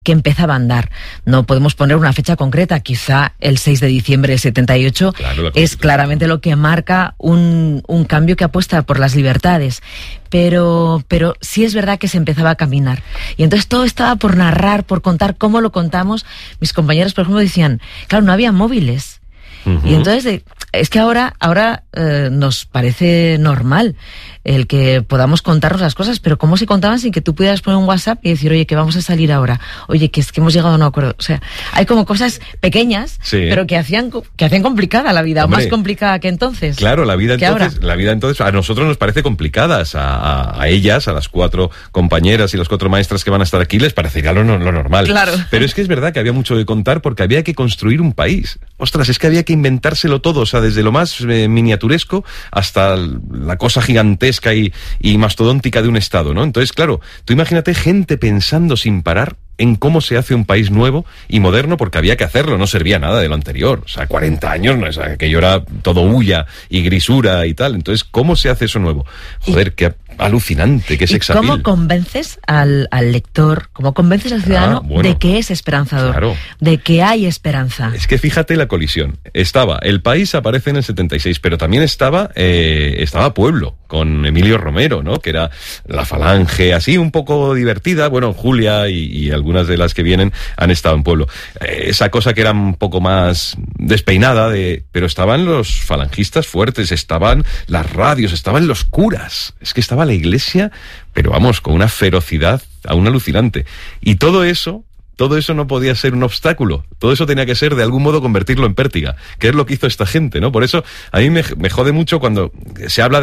que empezaba a andar. No podemos poner una fecha concreta, quizá el 6 de diciembre del 78 es claramente lo que marca un cambio que apuesta por las libertades. Pero sí es verdad que se empezaba a caminar. Y entonces todo estaba por narrar, por contar cómo lo contamos. Mis compañeros, por ejemplo, decían, claro, no había móviles. Y entonces es que ahora nos parece normal el que podamos contarnos las cosas, pero ¿cómo se contaban sin que tú pudieras poner un WhatsApp y decir, oye, que vamos a salir ahora? Oye, que es que hemos llegado a un acuerdo. O sea, hay como cosas pequeñas, pero que hacían complicada la vida, hombre, o más complicada que entonces. Claro, la vida entonces a nosotros nos parece complicada. A ellas, a las 4 compañeras y las 4 maestras que van a estar aquí, les parecería lo normal. Claro. Pero es que es verdad que había mucho que contar porque había que construir un país. Ostras, es que había que inventárselo todo, o sea, desde lo más miniaturesco hasta la cosa gigantesca y mastodóntica de un Estado, ¿no? Entonces, claro, tú imagínate gente pensando sin parar en cómo se hace un país nuevo y moderno, porque había que hacerlo, no servía nada de lo anterior. O sea, 40 años, no es aquello, era todo hulla y grisura y tal. Entonces, ¿cómo se hace eso nuevo? Joder, qué alucinante, qué sex appeal. ¿Cómo convences al lector, cómo convences al ciudadano de que es esperanzador, de que hay esperanza? Es que fíjate la colisión. El país aparece en el 76, pero también estaba Pueblo, con Emilio Romero, ¿no? Que era la Falange, así un poco divertida. Bueno, Julia y algunas de las que vienen han estado en Pueblo. Esa cosa que era un poco más despeinada, pero estaban los falangistas fuertes, estaban las radios, estaban los curas. Es que estaba la iglesia, pero vamos, con una ferocidad aún alucinante. Y todo eso no podía ser un obstáculo. Todo eso tenía que ser, de algún modo, convertirlo en pértiga, que es lo que hizo esta gente, ¿no? Por eso a mí me jode mucho cuando se habla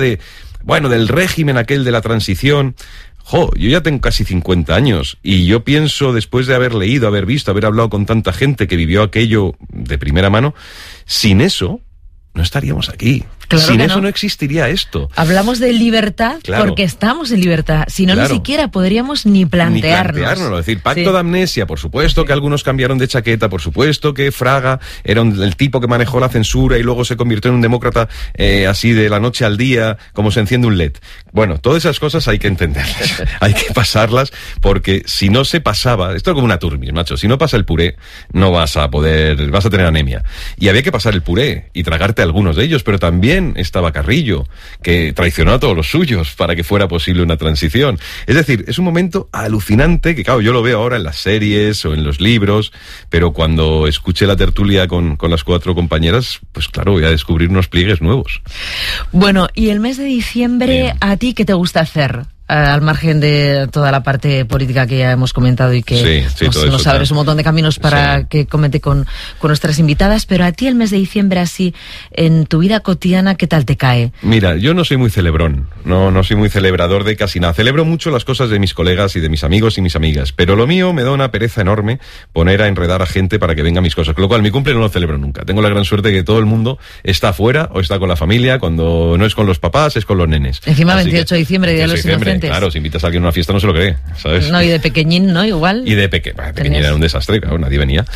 del régimen aquel de la transición. Yo ya tengo casi 50 años y yo pienso, después de haber leído, haber visto, haber hablado con tanta gente que vivió aquello de primera mano, sin eso no estaríamos aquí. Claro, sin eso no existiría esto. Hablamos de libertad porque estamos en libertad. Si no, ni siquiera podríamos ni planteárnoslo. Es decir, pacto de amnesia, por supuesto que algunos cambiaron de chaqueta, por supuesto que Fraga era el tipo que manejó la censura y luego se convirtió en un demócrata así de la noche al día, como se enciende un LED. Bueno, todas esas cosas hay que entenderlas, hay que pasarlas, porque si no se pasaba, esto es como una turbis, macho, si no pasa el puré, no vas a tener anemia. Y había que pasar el puré y tragarte algunos de ellos, pero también estaba Carrillo, que traicionó a todos los suyos para que fuera posible una transición. Es decir, es un momento alucinante que, claro, yo lo veo ahora en las series o en los libros, pero cuando escuché la tertulia con las 4 compañeras, pues claro, voy a descubrir unos pliegues nuevos. Bueno, y el mes de diciembre, ¿a ti qué te gusta hacer? Al margen de toda la parte política que ya hemos comentado y que nos abres un montón de caminos para que comente con nuestras invitadas, pero a ti el mes de diciembre, así, en tu vida cotidiana, ¿qué tal te cae? Mira, yo no soy muy celebrón, no soy muy celebrador de casi nada. Celebro mucho las cosas de mis colegas y de mis amigos y mis amigas, pero lo mío me da una pereza enorme poner a enredar a gente para que venga mis cosas, con lo cual mi cumple no lo celebro nunca. Tengo la gran suerte de que todo el mundo está afuera o está con la familia, cuando no es con los papás, es con los nenes. Encima 28 de diciembre, Día de los Inocentes. Claro, si invitas a alguien a una fiesta no se lo cree, ¿sabes? No, y de pequeñín, ¿no? Igual. Y de pequeñín era un desastre, claro, nadie venía.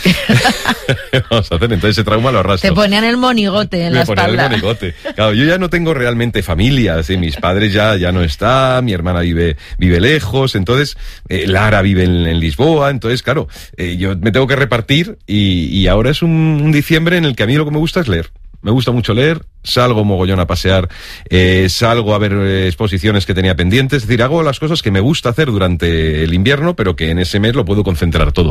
Vamos a hacer, entonces ese trauma lo arrastro. Te ponían el monigote en la espalda. Me ponían el monigote. Claro, yo ya no tengo realmente familia, ¿sí? Mis padres ya no están, mi hermana vive lejos, entonces Lara vive en Lisboa, entonces claro, yo me tengo que repartir y ahora es un diciembre en el que a mí lo que me gusta es leer. Me gusta mucho leer, salgo mogollón a pasear, salgo a ver exposiciones que tenía pendientes, es decir, hago las cosas que me gusta hacer durante el invierno, pero que en ese mes lo puedo concentrar todo.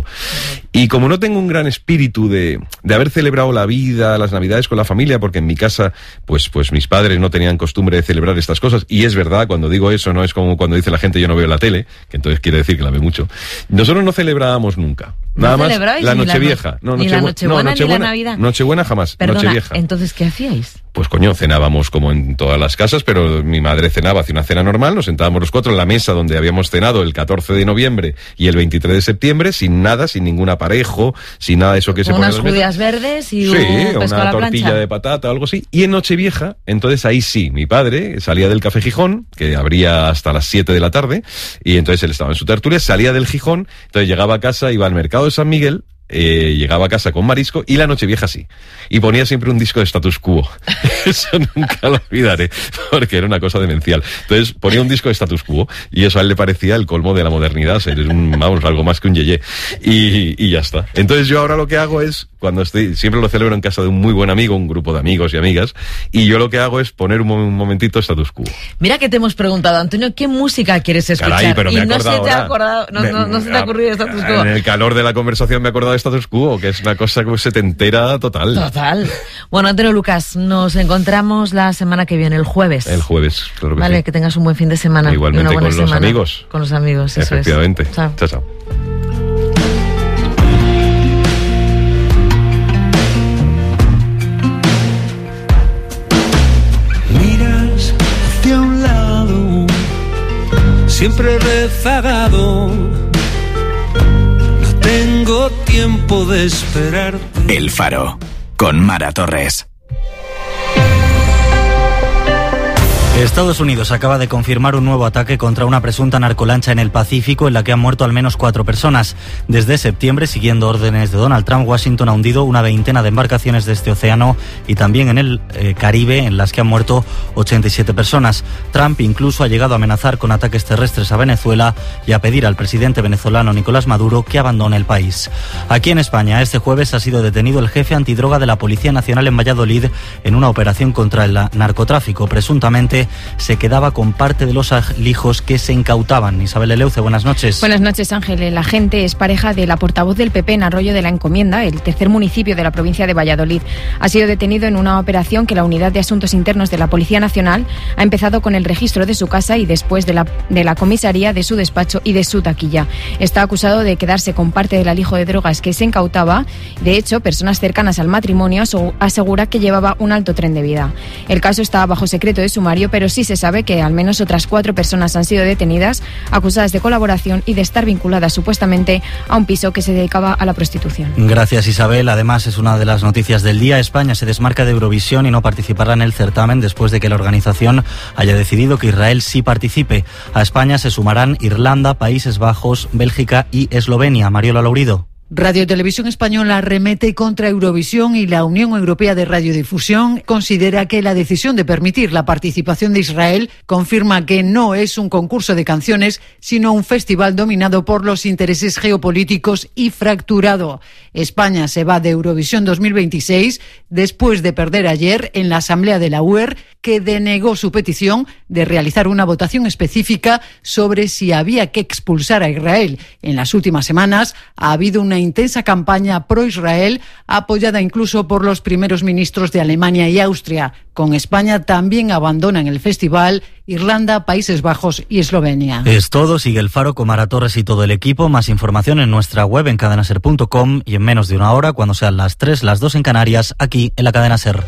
Y como no tengo un gran espíritu de haber celebrado la vida, las navidades con la familia, porque en mi casa, pues mis padres no tenían costumbre de celebrar estas cosas, y es verdad, cuando digo eso, no es como cuando dice la gente yo no veo la tele, que entonces quiere decir que la ve mucho. Nosotros no celebrábamos nunca. Nada más la Nochevieja. Ni la Nochebuena ni la Navidad. Nochebuena jamás. Perdona, Nochevieja. Entonces, ¿qué hacíais? Pues coño, cenábamos como en todas las casas, pero mi madre cenaba, hacía una cena normal, nos sentábamos los 4 en la mesa donde habíamos cenado el 14 de noviembre y el 23 de septiembre, sin nada, sin ningún aparejo, sin nada de eso que se pone en unas judías verdes y una tortilla de patata o algo así. Y en Nochevieja, entonces ahí sí, mi padre salía del Café Gijón, que abría hasta las 7 de la tarde, y entonces él estaba en su tertulia, salía del Gijón, entonces llegaba a casa, iba al mercado de San Miguel, llegaba a casa con marisco y la Nochevieja sí. Y ponía siempre un disco de Status Quo. Eso nunca lo olvidaré, porque era una cosa demencial. Entonces ponía un disco de Status Quo y eso a él le parecía el colmo de la modernidad, ser algo más que un yeye. Y ya está. Entonces yo ahora lo que hago es, cuando siempre lo celebro en casa de un muy buen amigo, un grupo de amigos y amigas, y yo lo que hago es poner un momentito Status Quo. Mira que te hemos preguntado, Antonio, ¿qué música quieres escuchar? Caray, pero y no se te ha acordado, no se te ha ocurrido Status Quo. En el calor de la conversación me he acordado de Status Quo, que es una cosa que se te entera total. Total. Bueno, Antonio Lucas, nos encontramos la semana que viene, el jueves. El jueves, claro que vale, sí. que tengas un buen fin de semana. Igualmente, y una buena con los semana. amigos. Con los amigos, eso efectivamente. es. Chao. Chao, chao. Miras hacia un lado, siempre rezagado. No tengo tiempo de esperarte. El Faro, con Mara Torres. Estados Unidos acaba de confirmar un nuevo ataque contra una presunta narcolancha en el Pacífico en la que han muerto al menos 4 personas. Desde septiembre, siguiendo órdenes de Donald Trump, Washington ha hundido una veintena de embarcaciones de este océano y también en el Caribe, en las que han muerto 87 personas. Trump incluso ha llegado a amenazar con ataques terrestres a Venezuela y a pedir al presidente venezolano Nicolás Maduro que abandone el país. Aquí en España, este jueves ha sido detenido el jefe antidroga de la Policía Nacional en Valladolid en una operación contra el narcotráfico. Presuntamente se quedaba con parte de los alijos que se incautaban. Isabel Eleuce, buenas noches. Buenas noches, Ángel. El agente es pareja de la portavoz del PP en Arroyo de la Encomienda, el tercer municipio de la provincia de Valladolid. Ha sido detenido en una operación que la Unidad de Asuntos Internos de la Policía Nacional ha empezado con el registro de su casa y después de la comisaría, de su despacho y de su taquilla. Está acusado de quedarse con parte del alijo de drogas que se incautaba. De hecho, personas cercanas al matrimonio asegura que llevaba un alto tren de vida. El caso está bajo secreto de sumario, pero sí se sabe que al menos otras 4 personas han sido detenidas, acusadas de colaboración y de estar vinculadas supuestamente a un piso que se dedicaba a la prostitución. Gracias, Isabel. Además, es una de las noticias del día. España se desmarca de Eurovisión y no participará en el certamen después de que la organización haya decidido que Israel sí participe. A España se sumarán Irlanda, Países Bajos, Bélgica y Eslovenia. Mariola Lourido. Radio Televisión Española arremete contra Eurovisión y la Unión Europea de Radiodifusión considera que la decisión de permitir la participación de Israel confirma que no es un concurso de canciones, sino un festival dominado por los intereses geopolíticos y fracturado. España se va de Eurovisión 2026 después de perder ayer en la Asamblea de la UER, que denegó su petición de realizar una votación específica sobre si había que expulsar a Israel. En las últimas semanas ha habido una intensa campaña pro-Israel, apoyada incluso por los primeros ministros de Alemania y Austria. Con España también abandonan el festival Irlanda, Países Bajos y Eslovenia. Es todo. Sigue El Faro con Mara Torres y todo el equipo. Más información en nuestra web en cadenaser.com y en menos de una hora, cuando sean las 3, las 2 en Canarias, aquí en la Cadena Ser.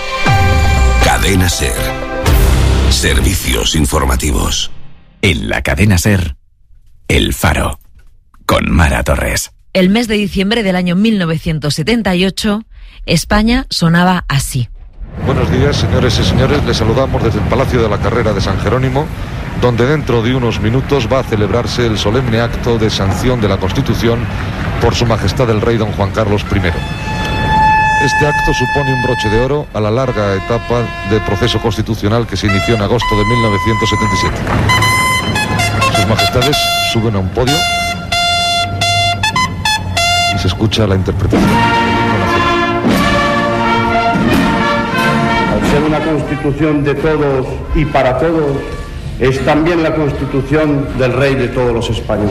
Cadena Ser. Servicios informativos. En la Cadena Ser, El Faro, con Mara Torres. El mes de diciembre del año 1978, España sonaba así. Buenos días, señores y señores. Les saludamos desde el Palacio de la Carrera de San Jerónimo, donde dentro de unos minutos va a celebrarse el solemne acto de sanción de la Constitución por Su Majestad el Rey Don Juan Carlos I. Este acto supone un broche de oro a la larga etapa de proceso constitucional que se inició en agosto de 1977. Sus Majestades suben a un podio y se escucha la interpretación. Al ser una constitución de todos y para todos, es también la constitución del rey de todos los españoles.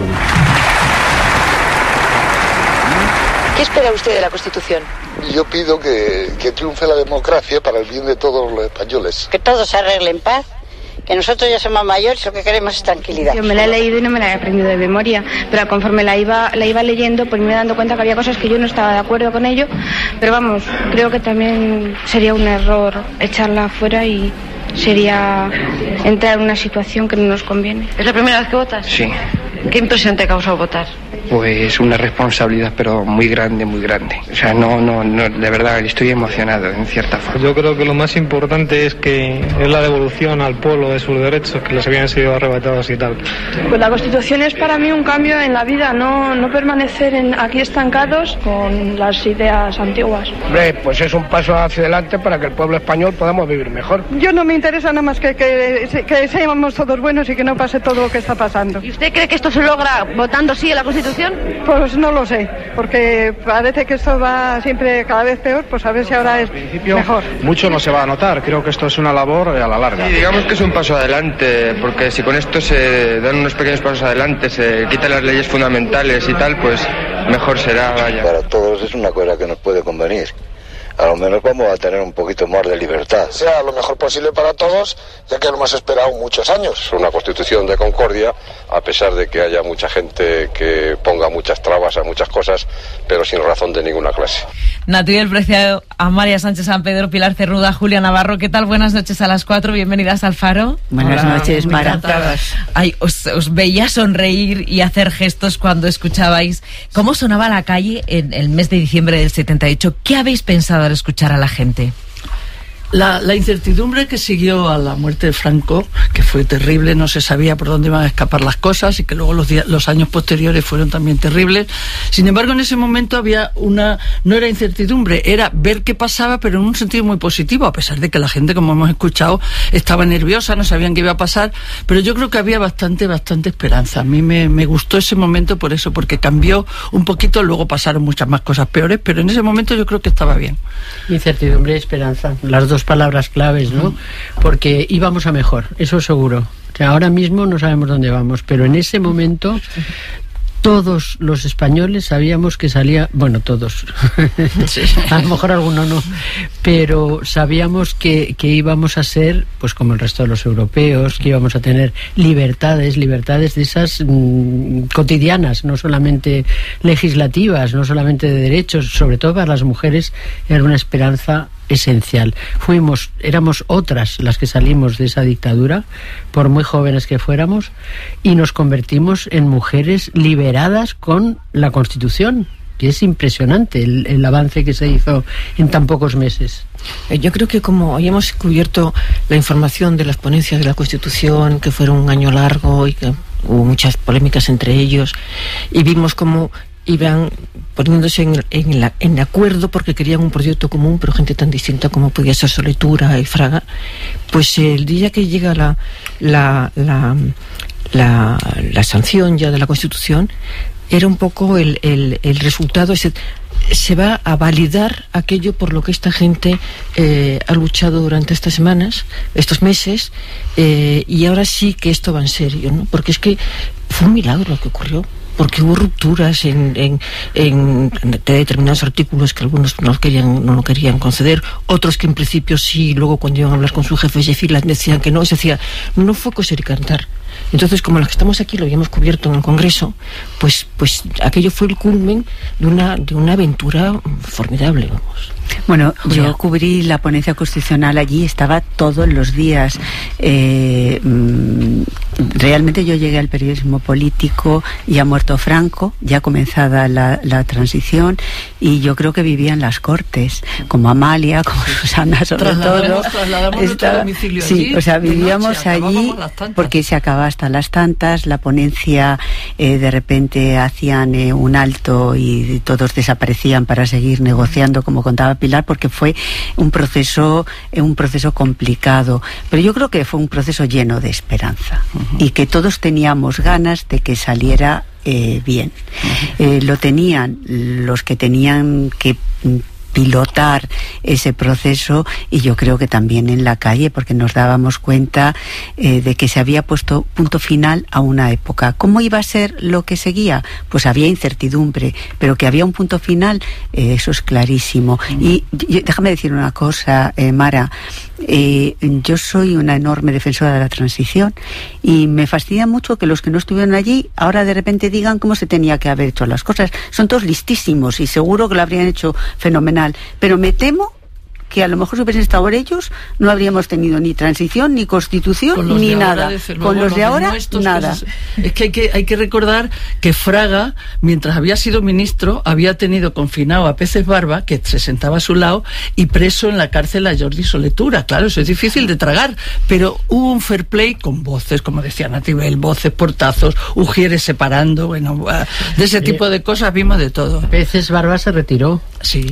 ¿Qué espera usted de la Constitución? Yo pido que triunfe la democracia para el bien de todos los españoles. Que todo se arregle en paz, que nosotros ya somos mayores y lo que queremos es tranquilidad. Yo me la he leído y no me la he aprendido de memoria, pero conforme la iba leyendo, pues me he dado cuenta que había cosas que yo no estaba de acuerdo con ello, pero vamos, creo que también sería un error echarla fuera y sería entrar en una situación que no nos conviene. ¿Es la primera vez que votas? Sí. ¿Qué impresión te ha causado votar? Pues una responsabilidad, pero muy grande, muy grande. O sea, no, de verdad, estoy emocionado, en cierta forma. Yo creo que lo más importante es que es la devolución al pueblo de sus derechos que les habían sido arrebatados y tal. Pues la Constitución es para mí un cambio en la vida, no permanecer aquí estancados con las ideas antiguas. Hombre, pues es un paso hacia adelante para que el pueblo español podamos vivir mejor. Yo no me interesa nada más que seamos todos buenos y que no pase todo lo que está pasando. ¿Y usted cree que esto se logra votando sí a la Constitución? Pues no lo sé, porque parece que esto va siempre cada vez peor, pues a ver si ahora es mejor. Mucho no se va a notar, creo que esto es una labor a la larga. Sí, digamos que es un paso adelante, porque si con esto se dan unos pequeños pasos adelante, se quitan las leyes fundamentales y tal, pues mejor será, vaya. Para todos es una cosa que nos puede convenir. A lo menos vamos a tener un poquito más de libertad. Sea lo mejor posible para todos, ya que lo hemos esperado muchos años. Es una constitución de concordia, a pesar de que haya mucha gente que ponga muchas trabas a muchas cosas, pero sin razón de ninguna clase. Natividad Preciado, Amalia Sánchez San Pedro, Pilar Cernuda, Julia Navarro, ¿qué tal? Buenas noches a las 4, bienvenidas al Faro. Buenas noches, Mara. Ay, os veía sonreír y hacer gestos cuando escuchabais cómo sonaba la calle en el mes de diciembre del 78. ¿Qué habéis pensado al escuchar a la gente? La incertidumbre que siguió a la muerte de Franco, que fue terrible, no se sabía por dónde iban a escapar las cosas y que luego los años posteriores fueron también terribles. Sin embargo, en ese momento había no era incertidumbre, era ver qué pasaba, pero en un sentido muy positivo, a pesar de que la gente, como hemos escuchado, estaba nerviosa, no sabían qué iba a pasar, pero yo creo que había bastante esperanza. A mí me gustó ese momento por eso, porque cambió un poquito, luego pasaron muchas más cosas peores, pero en ese momento yo creo que estaba bien. Incertidumbre y esperanza, las dos palabras claves, ¿no? Porque íbamos a mejor, eso seguro. O sea, ahora mismo no sabemos dónde vamos, pero en ese momento todos los españoles sabíamos que salía, bueno, todos, sí. A lo mejor alguno no, pero sabíamos que íbamos a ser, pues como el resto de los europeos, que íbamos a tener libertades de esas cotidianas, no solamente legislativas, no solamente de derechos, sobre todo para las mujeres era una esperanza esencial. Éramos otras las que salimos de esa dictadura, por muy jóvenes que fuéramos, y nos convertimos en mujeres liberadas con la Constitución, que es impresionante el avance que se hizo en tan pocos meses. Yo creo que como hoy hemos cubierto la información de las ponencias de la Constitución, que fueron un año largo y que hubo muchas polémicas entre ellos, y vimos cómo iban poniéndose en acuerdo porque querían un proyecto común, pero gente tan distinta como podía ser Soletura y Fraga, pues el día que llega la sanción ya de la Constitución, era un poco el resultado, se va a validar aquello por lo que esta gente ha luchado durante estas semanas, estos meses, y ahora sí que esto va en serio, ¿no? Porque es que fue un milagro lo que ocurrió, porque hubo rupturas en determinados artículos que algunos no lo querían conceder, otros que en principio sí, luego cuando iban a hablar con su jefe de filas decían que no, se decía, no fue coser y cantar. Entonces, como los que estamos aquí lo habíamos cubierto en el Congreso, pues aquello fue el culmen de una aventura formidable, vamos. Bueno, yo cubrí la ponencia constitucional allí, estaba todos los días. Realmente yo llegué al periodismo político, ya muerto Franco, ya comenzada la transición, y yo creo que vivía en las Cortes, como Amalia, como Susana, sobre todo. Trasladamos nuestro domicilio sí, allí. O sea, vivíamos allí porque se acababa hasta las tantas, la ponencia de repente hacían un alto y todos desaparecían para seguir negociando, como contaba Pilar, porque fue un proceso complicado, pero yo creo que fue un proceso lleno de esperanza y que todos teníamos ganas de que saliera bien. Lo tenían los que tenían que pilotar ese proceso, y yo creo que también en la calle, porque nos dábamos cuenta de que se había puesto punto final a una época. ¿Cómo iba a ser lo que seguía? Pues había incertidumbre, pero que había un punto final, eso es clarísimo. Y déjame decir una cosa, Mara, yo soy una enorme defensora de la transición y me fascina mucho que los que no estuvieron allí ahora de repente digan cómo se tenía que haber hecho las cosas. Son todos listísimos y seguro que lo habrían hecho fenomenal, pero me temo que a lo mejor si hubiesen estado ellos, no habríamos tenido ni transición, ni constitución, ni nada. Con los de ahora, nada. Es que hay que recordar que Fraga, mientras había sido ministro, había tenido confinado a Peces Barba, que se sentaba a su lado, y preso en la cárcel a Jordi Soletura. Claro, eso es difícil de tragar, pero hubo un fair play con voces, como decía Natibel, voces, portazos, Ujieres separando, bueno, de ese tipo de cosas vimos de todo. Peces Barba se retiró. Sí.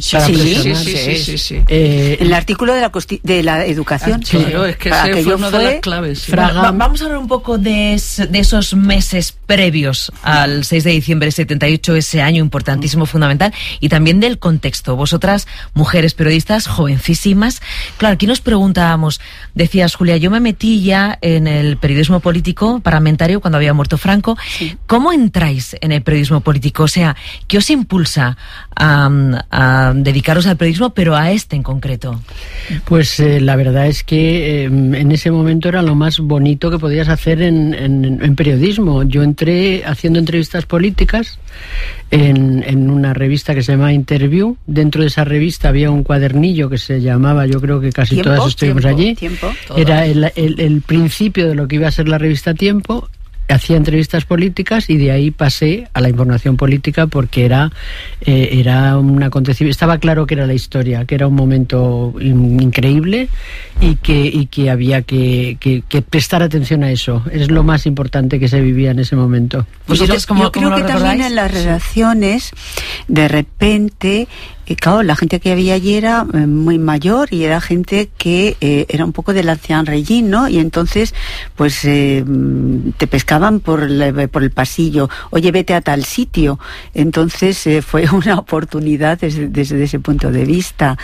El artículo de la educación. Claro, es que ese fue una de las claves. Sí. Vamos a hablar un poco de esos meses previos al 6 de diciembre de 78, ese año importantísimo, fundamental, y también del contexto. Vosotras, mujeres periodistas, jovencísimas. Claro, aquí nos preguntábamos, decías, Julia, yo me metí ya en el periodismo político parlamentario cuando había muerto Franco. Sí. ¿Cómo entráis en el periodismo político? O sea, ¿qué os impulsa a dedicaros al periodismo, pero a este en concreto? Pues la verdad es que en ese momento era lo más bonito que podías hacer en periodismo. Yo entré haciendo entrevistas políticas en una revista que se llama Interview. Dentro de esa revista había un cuadernillo que se llamaba, yo creo que casi todas estuvimos allí. Era el principio de lo que iba a ser la revista Tiempo. Hacía entrevistas políticas y de ahí pasé a la información política porque era un acontecimiento. Estaba claro que era la historia, que era un momento increíble y que había que prestar atención a eso. Es lo más importante que se vivía en ese momento. Yo creo que también en las redacciones, de repente, claro, la gente que había allí era muy mayor y era gente que era un poco del ancien régime, ¿no? Y entonces, pues, te pescaban por el pasillo. Oye, vete a tal sitio. Entonces, fue una oportunidad desde ese punto de vista.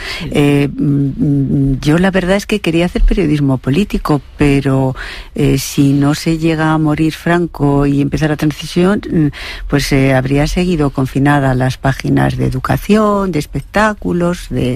Yo la verdad es que quería hacer periodismo político, pero si no se llega a morir Franco y empezar la transición, pues habría seguido confinada a las páginas de educación, de espectáculos, de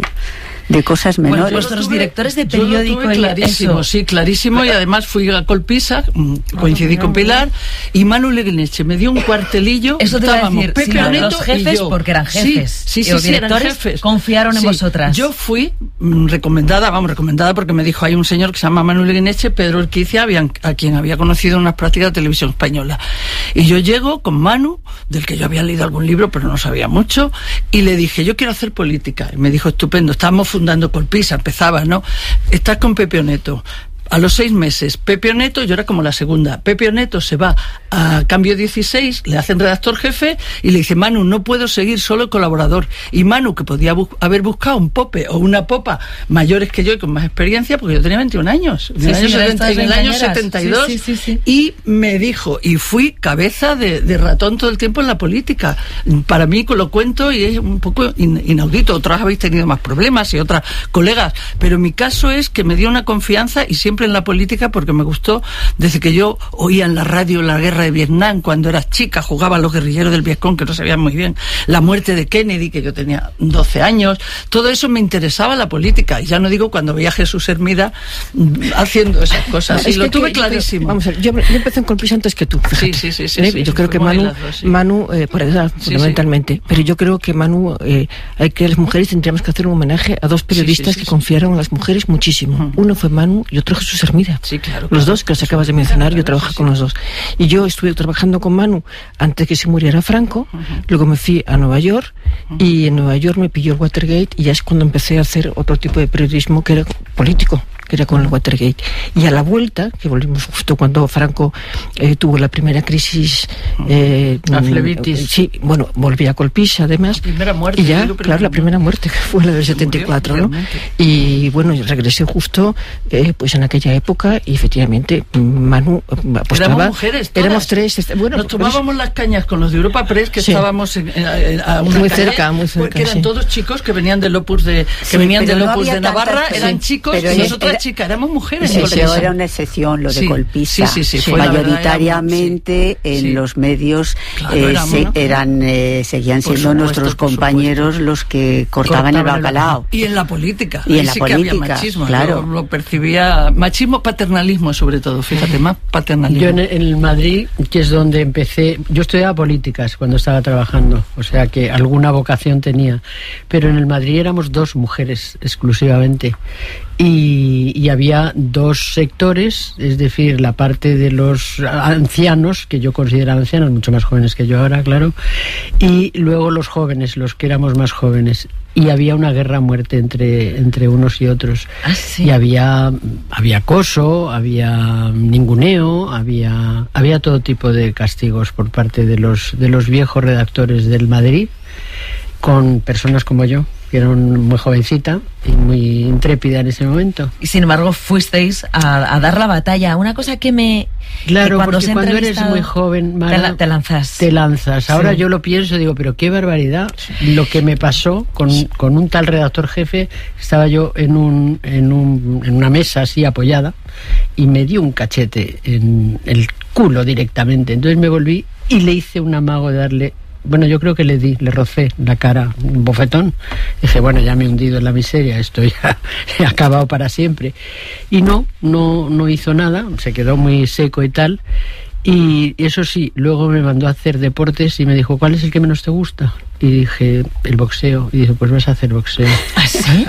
cosas menores. Bueno, vuestros directores de periódico... Clarísimo, y además fui a Colpisa, coincidí con Pilar, y Manu Leguineche me dio un cuartelillo. Eso te iba a decir, Pepe Oneto los jefes, porque eran jefes. Sí, los directores eran jefes. Confiaron en vosotras. Yo fui recomendada porque me dijo, hay un señor que se llama Manu Leguineche, Pedro Urquicia, a quien había conocido en unas prácticas de televisión española. Y yo llego con Manu, del que yo había leído algún libro, pero no sabía mucho, y le dije, yo quiero hacer política. Y me dijo, estupendo, estábamos fundando Colpisa, empezaba, ¿no? Estás con Pepe Oneto. A los 6 meses, Pepe Oneto, yo era como la segunda, Pepe Oneto se va a Cambio 16, le hacen redactor jefe y le dice, Manu, no puedo seguir solo colaborador. Y Manu, que podía haber buscado un pope o una popa mayores que yo y con más experiencia, porque yo tenía 21 años, en el año 72, y me dijo, y fui cabeza de ratón todo el tiempo en la política. Para mí, lo cuento y es un poco inaudito. Otras habéis tenido más problemas y otras colegas, pero mi caso es que me dio una confianza y siempre en la política porque me gustó desde que yo oía en la radio la guerra de Vietnam, cuando era chica, jugaba a los guerrilleros del Vietcong, que no sabían muy bien, la muerte de Kennedy, que yo tenía 12 años, todo eso me interesaba la política, y ya no digo cuando veía a Jesús Hermida haciendo esas cosas, y lo tuve clarísimo. Vamos a ver, yo empecé en Colpisa antes que tú, fíjate. Sí, yo creo que Manu por edad, fundamentalmente, pero yo creo que Manu, hay que las mujeres tendríamos que hacer un homenaje a dos periodistas que confiaron en las mujeres muchísimo. Uno fue Manu y otro Jesús Hermida. Los dos que los acabas de mencionar, yo trabajé con los dos. Y yo estuve trabajando con Manu antes que se muriera Franco, luego me fui a Nueva York y en Nueva York me pilló el Watergate y ya es cuando empecé a hacer otro tipo de periodismo que era político, que era con el Watergate. Y a la vuelta, que volvimos justo cuando Franco tuvo la primera crisis, la flebitis. Sí, bueno, volví a Colpisa además. La primera muerte. Y ya, claro, la primera muerte, que fue la del 74, ¿no? Y bueno, regresé justo pues en aquella época y efectivamente Manu apostaba. Éramos mujeres todas. Éramos tres. Bueno, nos tomábamos las cañas con los de Europa Press, que estábamos a una muy cerca, porque eran todos chicos que venían del Opus de Navarra, eran chicos, y nosotras chica, éramos mujeres. Pero era una excepción lo de golpista. Mayoritariamente en los medios seguían siendo nuestros compañeros los que cortaban el bacalao. Y en la política. Y en la política, que había machismo. claro. Yo lo percibía, machismo, paternalismo sobre todo, fíjate, más paternalismo. Yo en el Madrid, que es donde empecé, yo estudiaba políticas cuando estaba trabajando, o sea que alguna vocación tenía, pero en el Madrid éramos 2 mujeres exclusivamente. Y había 2 sectores, es decir, la parte de los ancianos, que yo consideraba ancianos, mucho más jóvenes que yo ahora, claro, y luego los jóvenes, los que éramos más jóvenes. Y había una guerra a muerte entre unos y otros. ¿Ah, sí? Y había acoso, había ninguneo, había todo tipo de castigos por parte de los viejos redactores del Madrid, con personas como yo, que era muy jovencita y muy intrépida en ese momento. Y sin embargo fuisteis a dar la batalla. Una cosa que me... Claro, porque cuando eres muy joven, Mara, te lanzas. Te lanzas. Ahora yo lo pienso, digo, pero qué barbaridad lo que me pasó con un tal redactor jefe. Estaba yo en una mesa así apoyada y me dio un cachete en el culo directamente. Entonces me volví y le hice un amago de darle... Bueno, yo creo que le rocé la cara, un bofetón. Dije, bueno, ya me he hundido en la miseria, esto ya he acabado para siempre. Y no hizo nada, se quedó muy seco y tal. Y eso sí, luego me mandó a hacer deportes y me dijo, ¿cuál es el que menos te gusta? Y dije, el boxeo. Y dije, pues vas a hacer boxeo. ¿Ah, sí?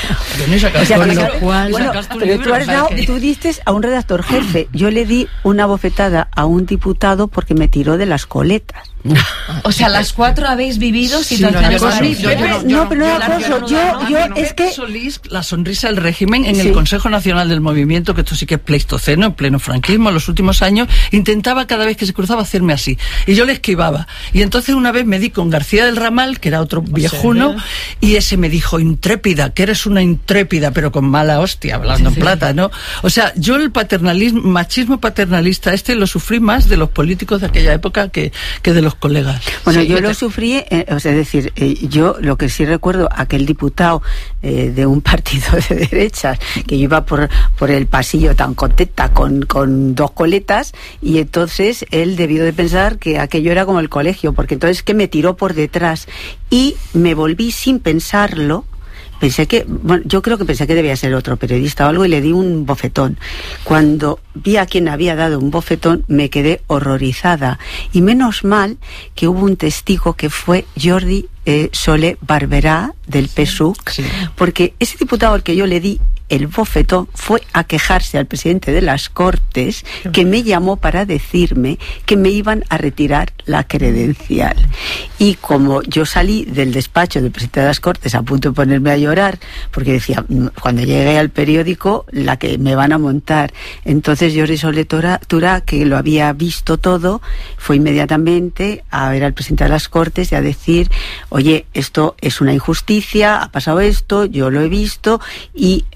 Tú diste a un redactor jefe. Yo le di una bofetada a un diputado porque me tiró de las coletas. O sea, las 4 habéis vivido situaciones No, pero no acoso. Yo es que Solís, la sonrisa del régimen en el Consejo Nacional del Movimiento, que esto sí que es pleistoceno, en pleno franquismo, en los últimos años, intentaba cada vez que se cruzaba hacerme así. Y yo le esquivaba. Y entonces una vez me di con García del Ramal, que era otro viejuno, y ese me dijo, intrépida, que eres una intrépida, pero con mala hostia, hablando en plata, ¿no? O sea, yo el machismo paternalista lo sufrí más de los políticos de aquella época que de los colegas. Bueno, yo lo sufrí, es decir, yo lo que sí recuerdo, aquel diputado de un partido de derechas, que yo iba por el pasillo tan contenta con 2 coletas, y entonces él debió de pensar que aquello era como el colegio, porque entonces que me tiró por detrás y me volví sin pensarlo. Yo creo que pensé que debía ser otro periodista o algo y le di un bofetón. Cuando vi a quien había dado un bofetón me quedé horrorizada, y menos mal que hubo un testigo que fue Jordi Soler Barberá del PSUC, porque ese diputado al que yo le di el bofetón fue a quejarse al presidente de las Cortes, que me llamó para decirme que me iban a retirar la credencial. Y como yo salí del despacho del presidente de las Cortes a punto de ponerme a llorar, porque decía, cuando llegué al periódico, la que me van a montar. Entonces Jordi Soler Tura, que lo había visto todo, fue inmediatamente a ver al presidente de las Cortes y a decir, oye, esto es una injusticia, ha pasado esto, yo lo he visto, y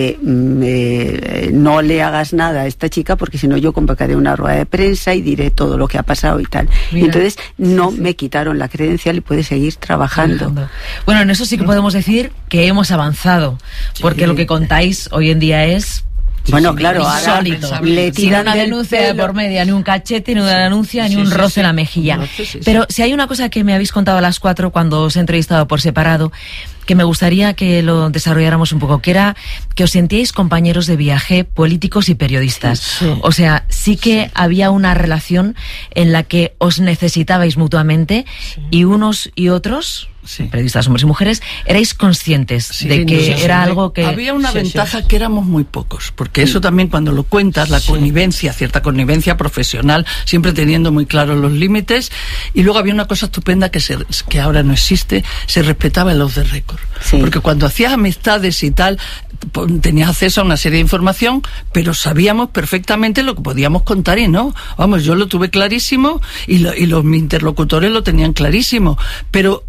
no le hagas nada a esta chica, porque si no yo convocaré una rueda de prensa y diré todo lo que ha pasado y tal. Mira, y entonces me quitaron la credencial y puede seguir trabajando. Bueno, en eso sí que podemos decir que hemos avanzado, porque lo que contáis hoy en día es... Bueno, claro, ahora le tiran una denuncia por media, ni un cachete, ni una denuncia, ni un roce en la mejilla. Pero si hay una cosa que me habéis contado a las 4 cuando os he entrevistado por separado, que me gustaría que lo desarrolláramos un poco, que era que os sentíais compañeros de viaje, políticos y periodistas. O sea, sí que había una relación en la que os necesitabais mutuamente, y unos y otros... periodistas, hombres y mujeres, erais conscientes de que era algo que... Había una ventaja, que éramos muy pocos, porque eso también cuando lo cuentas, la connivencia, cierta connivencia profesional, siempre teniendo muy claros los límites, y luego había una cosa estupenda que ahora no existe, se respetaba el off the record. Porque cuando hacías amistades y tal, tenías acceso a una serie de información, pero sabíamos perfectamente lo que podíamos contar y no. Vamos, yo lo tuve clarísimo y mis interlocutores lo tenían clarísimo, pero una de las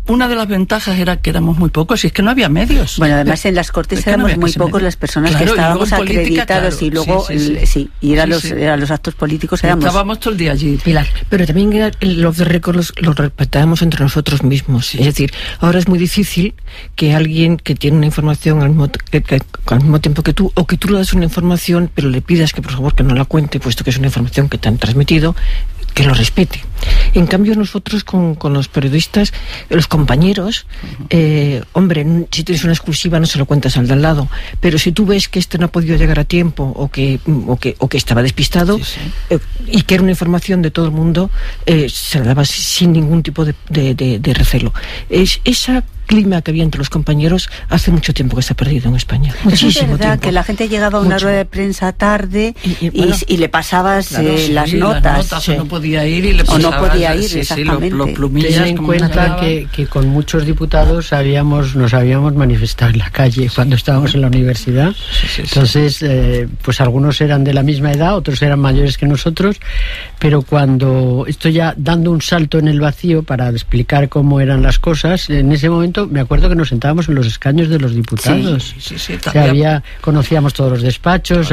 las ventajas era que éramos muy pocos y es que no había medios. Bueno, además en las Cortes éramos muy pocos las personas que estábamos acreditados y luego y eran los actos políticos estábamos todo el día allí, Pilar. Pero también los de récord los respetábamos entre nosotros mismos. Es decir, ahora es muy difícil que alguien que tiene una información al mismo tiempo que tú, o que tú le das una información pero le pidas que por favor que no la cuente, puesto que es una información que te han transmitido, que lo respete. En cambio nosotros con los periodistas, los compañeros, hombre, si tienes una exclusiva no se lo cuentas al de al lado, pero si tú ves que este no ha podido llegar a tiempo o que estaba despistado y que era una información de todo el mundo, se la daba sin ningún tipo de recelo. Esa clima que había entre los compañeros hace mucho tiempo que se ha perdido en España. Muchísimo es verdad tiempo. Que la gente llegaba a una rueda de prensa tarde y le pasabas las notas. O no podía ir y le pasabas. O no podía ir, exactamente. Los plumillas. Ten en cuenta que con muchos diputados nos habíamos manifestado en la calle cuando estábamos en la universidad. Entonces, pues algunos eran de la misma edad, otros eran mayores que nosotros, pero cuando estoy ya dando un salto en el vacío para explicar cómo eran las cosas, en ese momento me acuerdo que nos sentábamos en los escaños de los diputados. O sea, conocíamos todos los despachos,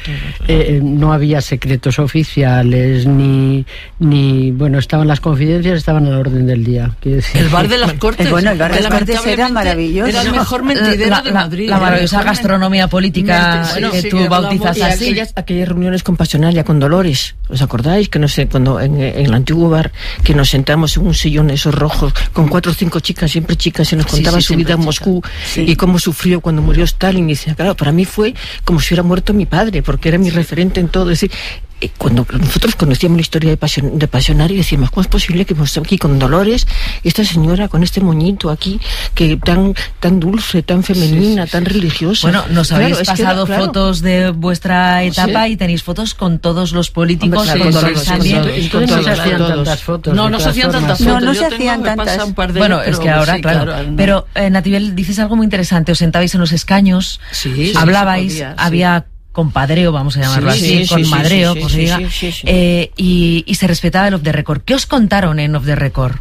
no había secretos oficiales, ni bueno, estaban las confidencias, estaban a la orden del día. El bar de las Cortes. El bar de las Cortes era maravilloso. Era el mejor mentidero de Madrid. La maravillosa gastronomía política que tú bautizas así. Aquellas reuniones con Pasionaria, con Dolores, ¿os acordáis? Que no sé, cuando en el antiguo bar, que nos sentamos en un sillón esos rojos, con 4 o 5 chicas, siempre chicas, y nos contaba su vida en Moscú y cómo sufrió cuando murió Stalin. Y decía, claro, para mí fue como si hubiera muerto mi padre, porque era mi referente en todo. Es decir, cuando nosotros conocíamos la historia de Pasionaria, decíamos, ¿cómo es posible que estemos aquí con Dolores, esta señora con este moñito aquí, que tan dulce, tan femenina, tan religiosa? Bueno, nos habéis pasado fotos de vuestra etapa y tenéis fotos con todos los políticos, con Dolores también. Entonces no se hacían tantas fotos. No se hacían tantas fotos. No se hacían tantas. Bueno, es que ahora, claro. Pero, Natibel, dices algo muy interesante. Os sentabais en los escaños, hablabais, había compadreo, vamos a llamarlo así, con madreo, como se diga, y se respetaba el off the record. ¿Qué os contaron en off the record?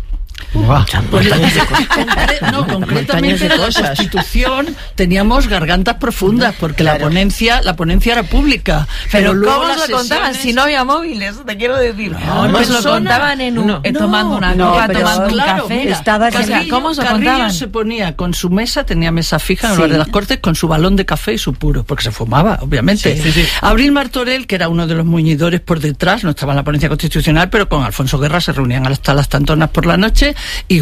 Concretamente en la Constitución teníamos gargantas profundas porque la ponencia era pública, pero luego ¿cómo lo contaban si no había móviles? Te quiero decir, nos lo contaban tomando una copa, tomando un café. ¿Cómo se contaban? Se ponía con su mesa, tenía mesa fija en el bar de las Cortes, con su balón de café y su puro, porque se fumaba, obviamente. Abril Martorell, que era uno de los muñidores por detrás, no estaba en la ponencia constitucional, pero con Alfonso Guerra se reunían hasta las tantonas por la noche y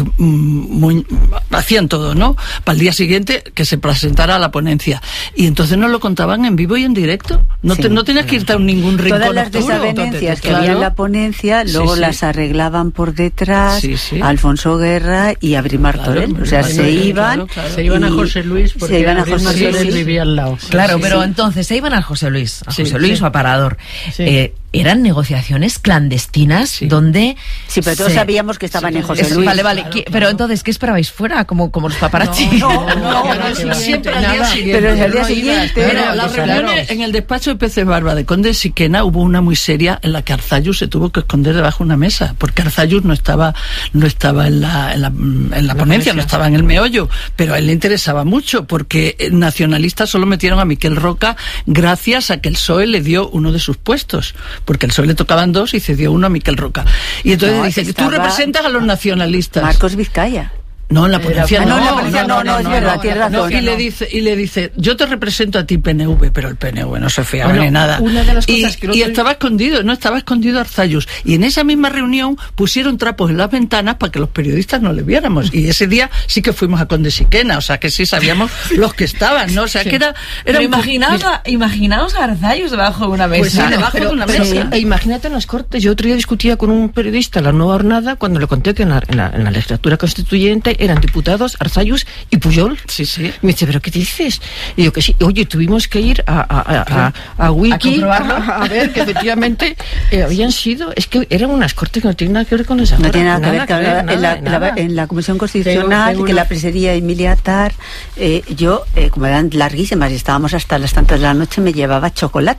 hacían todo, ¿no? Para el día siguiente que se presentara la ponencia. Y entonces nos lo contaban en vivo y en directo. No tenías que irte a ningún rincón. Todas las desavenencias que había en la ponencia, luego las arreglaban por detrás Alfonso Guerra y Abril Martorell. O sea, se iban a José Luis porque Abril Martorell vivía al lado. Claro, pero entonces se iban a José Luis o a Parador. Eran negociaciones clandestinas donde... Sí, pero todos sabíamos que estaban en José Luis. Vale. Pero entonces, ¿qué esperabais fuera? Como los paparazzi. Siempre al día siguiente. Pero al día siguiente. Pero las reuniones en el despacho de Peces Barba de Conde Siquena hubo una muy seria en la que Arzallus se tuvo que esconder debajo de una mesa, porque Arzallus no estaba en la ponencia, no estaba en el meollo, pero a él le interesaba mucho, porque nacionalistas solo metieron a Miquel Roca gracias a que el PSOE le dio uno de sus puestos, porque al PSOE le tocaban 2 y cedió uno a Miquel Roca. Y entonces dice, tú representas a los nacionalistas. Marcos Vizcaya. No, en la ponencia no, es verdad, tiene razón. Y le dice, yo te represento a ti, PNV, pero el PNV no se fiaba ni nada. Una de las cosas que estaba escondido Arzallus. Y en esa misma reunión pusieron trapos en las ventanas para que los periodistas no le viéramos. Y ese día sí que fuimos a Conde Siquena, o sea que sí sabíamos los que estaban, ¿no? O sea que era imaginaos a Arzallus debajo de una mesa. Pues sí, debajo de una mesa. E imagínate en las Cortes. Yo otro día discutía con un periodista la nueva jornada cuando le conté que en la legislatura constituyente eran diputados Arzallus y Pujol. Sí. Y me dice, ¿pero qué dices? Y yo que sí. Oye, tuvimos que ir a Wiki a ver que efectivamente habían sido... Es que eran unas Cortes que no tienen nada que ver con esa. No tiene nada que ver. En la Comisión Constitucional, que la presidiría Emilia Tar, yo, como eran larguísimas y estábamos hasta las tantas de la noche, me llevaba chocolate.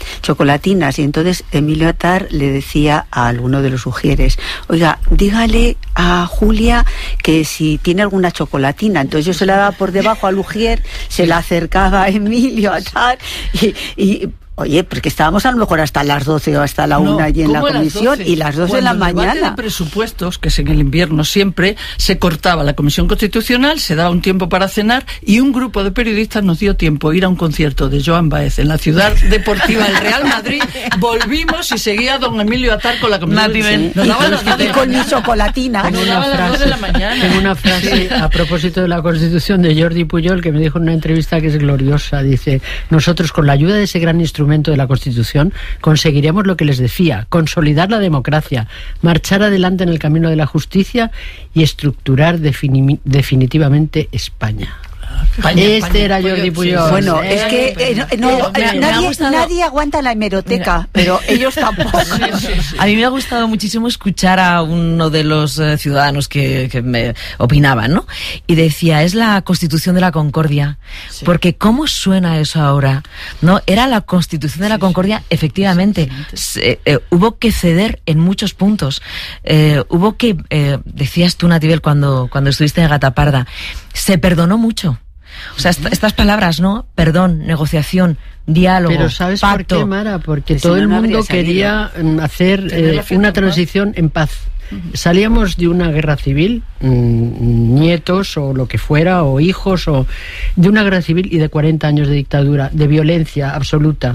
chocolatinas, y entonces Emilio Attard le decía a alguno de los ujieres: oiga, dígale a Julia que si tiene alguna chocolatina. Entonces yo se la daba por debajo al ujier, se la acercaba a Emilio Attard y oye, porque estábamos a lo mejor hasta las 12 o hasta la 1 allí en la comisión, y las 2 de la mañana. Cuando el debate de presupuestos, que es en el invierno siempre, se cortaba la Comisión Constitucional, se daba un tiempo para cenar, y un grupo de periodistas nos dio tiempo a ir a un concierto de Joan Baez en la ciudad deportiva del Real Madrid. Volvimos y seguía don Emilio Attard con la Comisión. Y con mi chocolatina. Tengo una frase a propósito de la Constitución de Jordi Pujol, que me dijo en una entrevista que es gloriosa. Dice: nosotros, con la ayuda de ese gran instrumento de la Constitución, conseguiremos lo que les decía: consolidar la democracia, marchar adelante en el camino de la justicia y estructurar definitivamente España. Este era Jordi Pujol. Bueno, es que nadie aguanta la hemeroteca, pero ellos tampoco. A mí me ha gustado muchísimo escuchar a uno de los ciudadanos que me opinaban, ¿no? Y decía: es la Constitución de la Concordia. Porque ¿cómo suena eso ahora? ¿No? Era la Constitución de la Concordia, efectivamente. Hubo que ceder en muchos puntos. Hubo que, decías tú, Natibel, cuando estuviste en Gataparda, se perdonó mucho. O sea, estas palabras, ¿no? Perdón, negociación, diálogo, pero ¿sabes pacto? ¿Por qué, Mara? Porque todo el mundo quería hacer una transición en paz. Salíamos de una guerra civil, nietos o lo que fuera, o hijos, o de una guerra civil y de 40 años de dictadura, de violencia absoluta.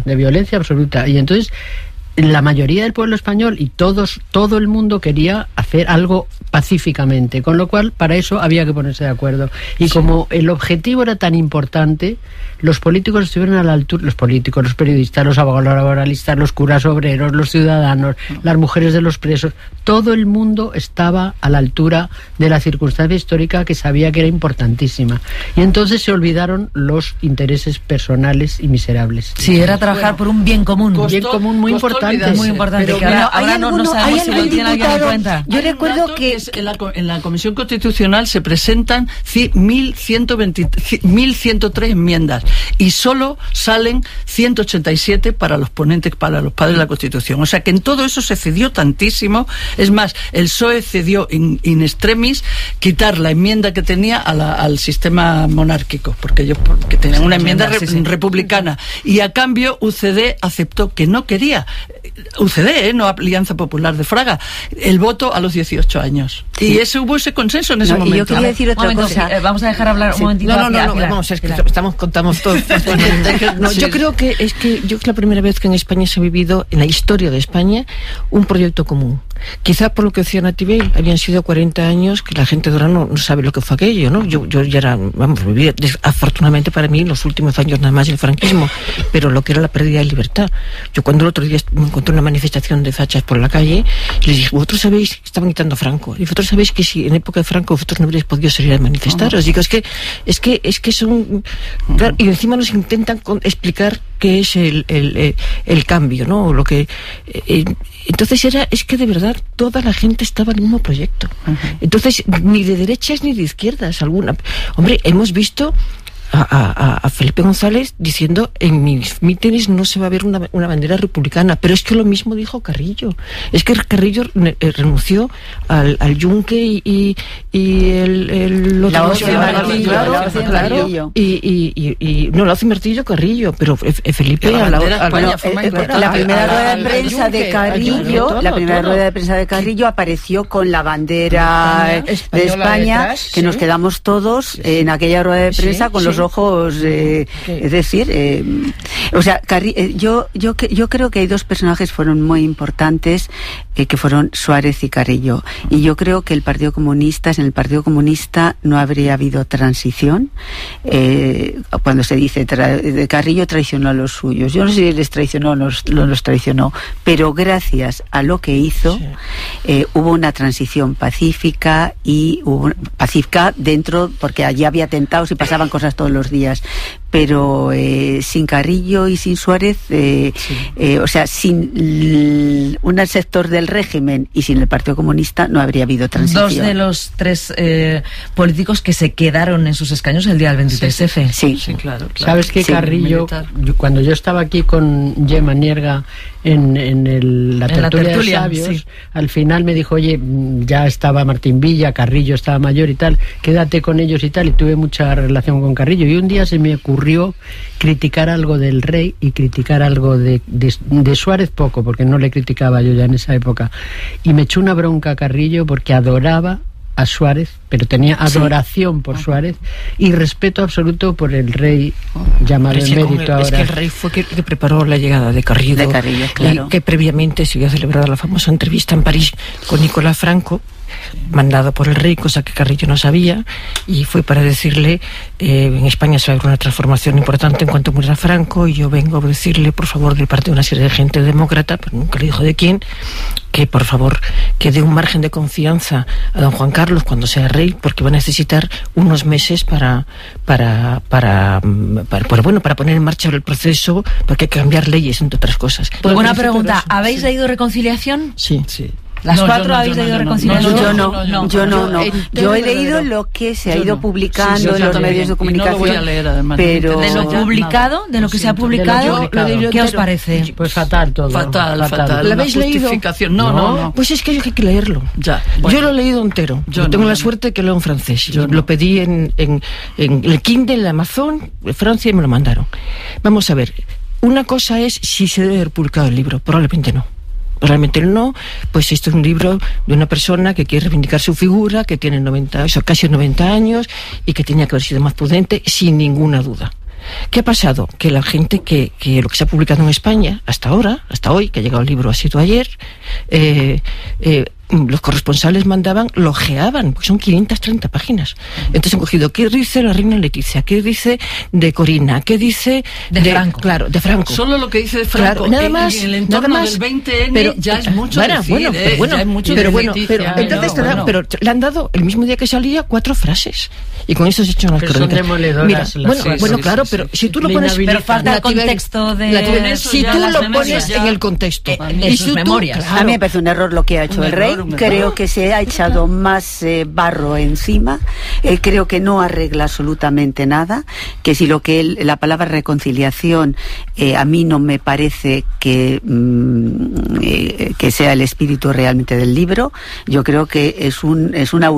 Y entonces la mayoría del pueblo español y todo el mundo quería hacer algo pacíficamente, con lo cual para eso había que ponerse de acuerdo. Y como el objetivo era tan importante, los políticos estuvieron a la altura, los políticos, los periodistas, los abogados laboralistas, los curas obreros, los ciudadanos, las mujeres de los presos, todo el mundo estaba a la altura de la circunstancia histórica, que sabía que era importantísima. Y entonces se olvidaron los intereses personales y miserables. Sí, era trabajar por un bien común. Bien común muy importante. Muy importante. Pero que ahora no sabemos si lo tiene alguien en cuenta. Yo recuerdo que en la Comisión Constitucional se presentan 1.103 enmiendas y solo salen 187 para los ponentes, para los padres de la Constitución. O sea que en todo eso se cedió tantísimo. Es más, el PSOE cedió in extremis quitar la enmienda que tenía al sistema monárquico, porque ellos tenían una enmienda republicana, y a cambio UCD aceptó que no quería. UCD, no Alianza Popular de Fraga, el voto a los 18 años. Sí. Y hubo ese consenso en ese momento. Y yo quería decir otra cosa. Vamos a dejar hablar un momentito. No, vamos, es que contamos todo. Yo creo que es la primera vez que en España se ha vivido, en la historia de España, un proyecto común. Quizá por lo que decía Natibel, habían sido 40 años que la gente de ahora no sabe lo que fue aquello, ¿no? Yo ya era, viví, afortunadamente para mí, los últimos años nada más el franquismo, pero lo que era la pérdida de libertad. Yo cuando el otro día me encontré una manifestación de fachas por la calle, les dije: vosotros sabéis que estaban quitando a Franco, y vosotros sabéis que si en época de Franco vosotros no habréis podido salir a manifestaros. Digo, es que son... Claro, y encima nos intentan explicar qué es el cambio, ¿no? Lo que... entonces es que de verdad toda la gente estaba en el mismo proyecto. Entonces, ni de derechas ni de izquierdas alguna. Hombre, hemos visto a Felipe González diciendo: en mis mítines no se va a ver una bandera republicana, pero es que lo mismo dijo Carrillo. Es que Carrillo renunció al yunque y la hoz de martillo, y no, la hoz de martillo Carrillo, pero Felipe la primera rueda de prensa de Carrillo, apareció con la bandera de España, que nos quedamos todos en aquella rueda de prensa con los ojos, es decir, o sea, yo creo que hay dos personajes que fueron muy importantes, que fueron Suárez y Carrillo, y yo creo que en el Partido Comunista no habría habido transición. Cuando se dice Carrillo traicionó a los suyos, yo no sé si les traicionó o no los traicionó, pero gracias a lo que hizo, hubo una transición pacífica dentro, porque allí había atentados y pasaban cosas todos los días, pero sin Carrillo y sin Suárez, o sea, sin un sector del régimen y sin el Partido Comunista no habría habido transición. 2 de los 3 políticos que se quedaron en sus escaños el día del 23F. Sí, claro. ¿Sabes que Carrillo, cuando yo estaba aquí con Gemma Nierga en la tertulia de sabios, al final me dijo, oye, ya estaba Martín Villa, Carrillo estaba mayor y tal, quédate con ellos y tal, y tuve mucha relación con Carrillo, y un día se me ocurrió criticar algo del rey y criticar algo de Suárez poco, porque no le criticaba yo ya en esa época, y me echó una bronca a Carrillo porque adoraba a Suárez, pero tenía adoración por Suárez y respeto absoluto por el rey llamado emérito ahora. Es que el rey fue que preparó la llegada de Carrillo. De Carrillo, claro. Y que previamente se había celebrado la famosa entrevista en París con Nicolás Franco, mandado por el rey, cosa que Carrillo no sabía, y fue para decirle, en España se va a haber una transformación importante en cuanto muera Franco, y yo vengo a decirle, por favor, de parte de una serie de gente demócrata, pero nunca le dijo de quién, que por favor que dé un margen de confianza a don Juan Carlos cuando sea rey, porque va a necesitar unos meses para poner en marcha el proceso, porque hay que cambiar leyes, entre otras cosas. Pues buena pregunta, ¿habéis leído Reconciliación? Sí. ¿Las 4 habéis leído Reconciliación? Yo no. Yo he leído lo que se ha ido publicando en los medios de comunicación. No lo voy a leer, además. Pero de lo publicado, de lo que se ha publicado, ¿qué os parece? Pues fatal todo. Fatal. ¿Lo habéis leído? No. Pues es que hay que leerlo. Ya. Yo lo he leído entero. Yo tengo la suerte que leo en francés. Lo pedí en el Kindle, en Amazon, en Francia, y me lo mandaron. Vamos a ver. Una cosa es si se debe haber publicado el libro. Probablemente no. Realmente no, pues esto es un libro de una persona que quiere reivindicar su figura, que tiene casi 90 años y que tenía que haber sido más prudente, sin ninguna duda. ¿Qué ha pasado? Que la gente que lo que se ha publicado en España, hasta hoy, que ha llegado el libro, ha sido ayer, los corresponsales lo ojeaban, porque son 530 páginas. Entonces han cogido, ¿qué dice la reina Leticia? ¿Qué dice de Corina? ¿Qué dice de Franco? Claro, de Franco. Solo lo que dice de Franco. Claro, nada más. En el entorno del 20N ya es mucho decir, pero le han dado, el mismo día que salía, 4 frases. Y con eso se echan las crónicas. Mira, claro, pero si tú lo pones... Pero falta el contexto de... Si tú lo pones en el contexto. En sus memorias. A mí me parece un error lo que ha hecho el rey. Creo que se ha echado más barro encima. Creo que no arregla absolutamente nada. Que si la palabra reconciliación a mí no me parece que sea el espíritu realmente del libro. Yo creo que es una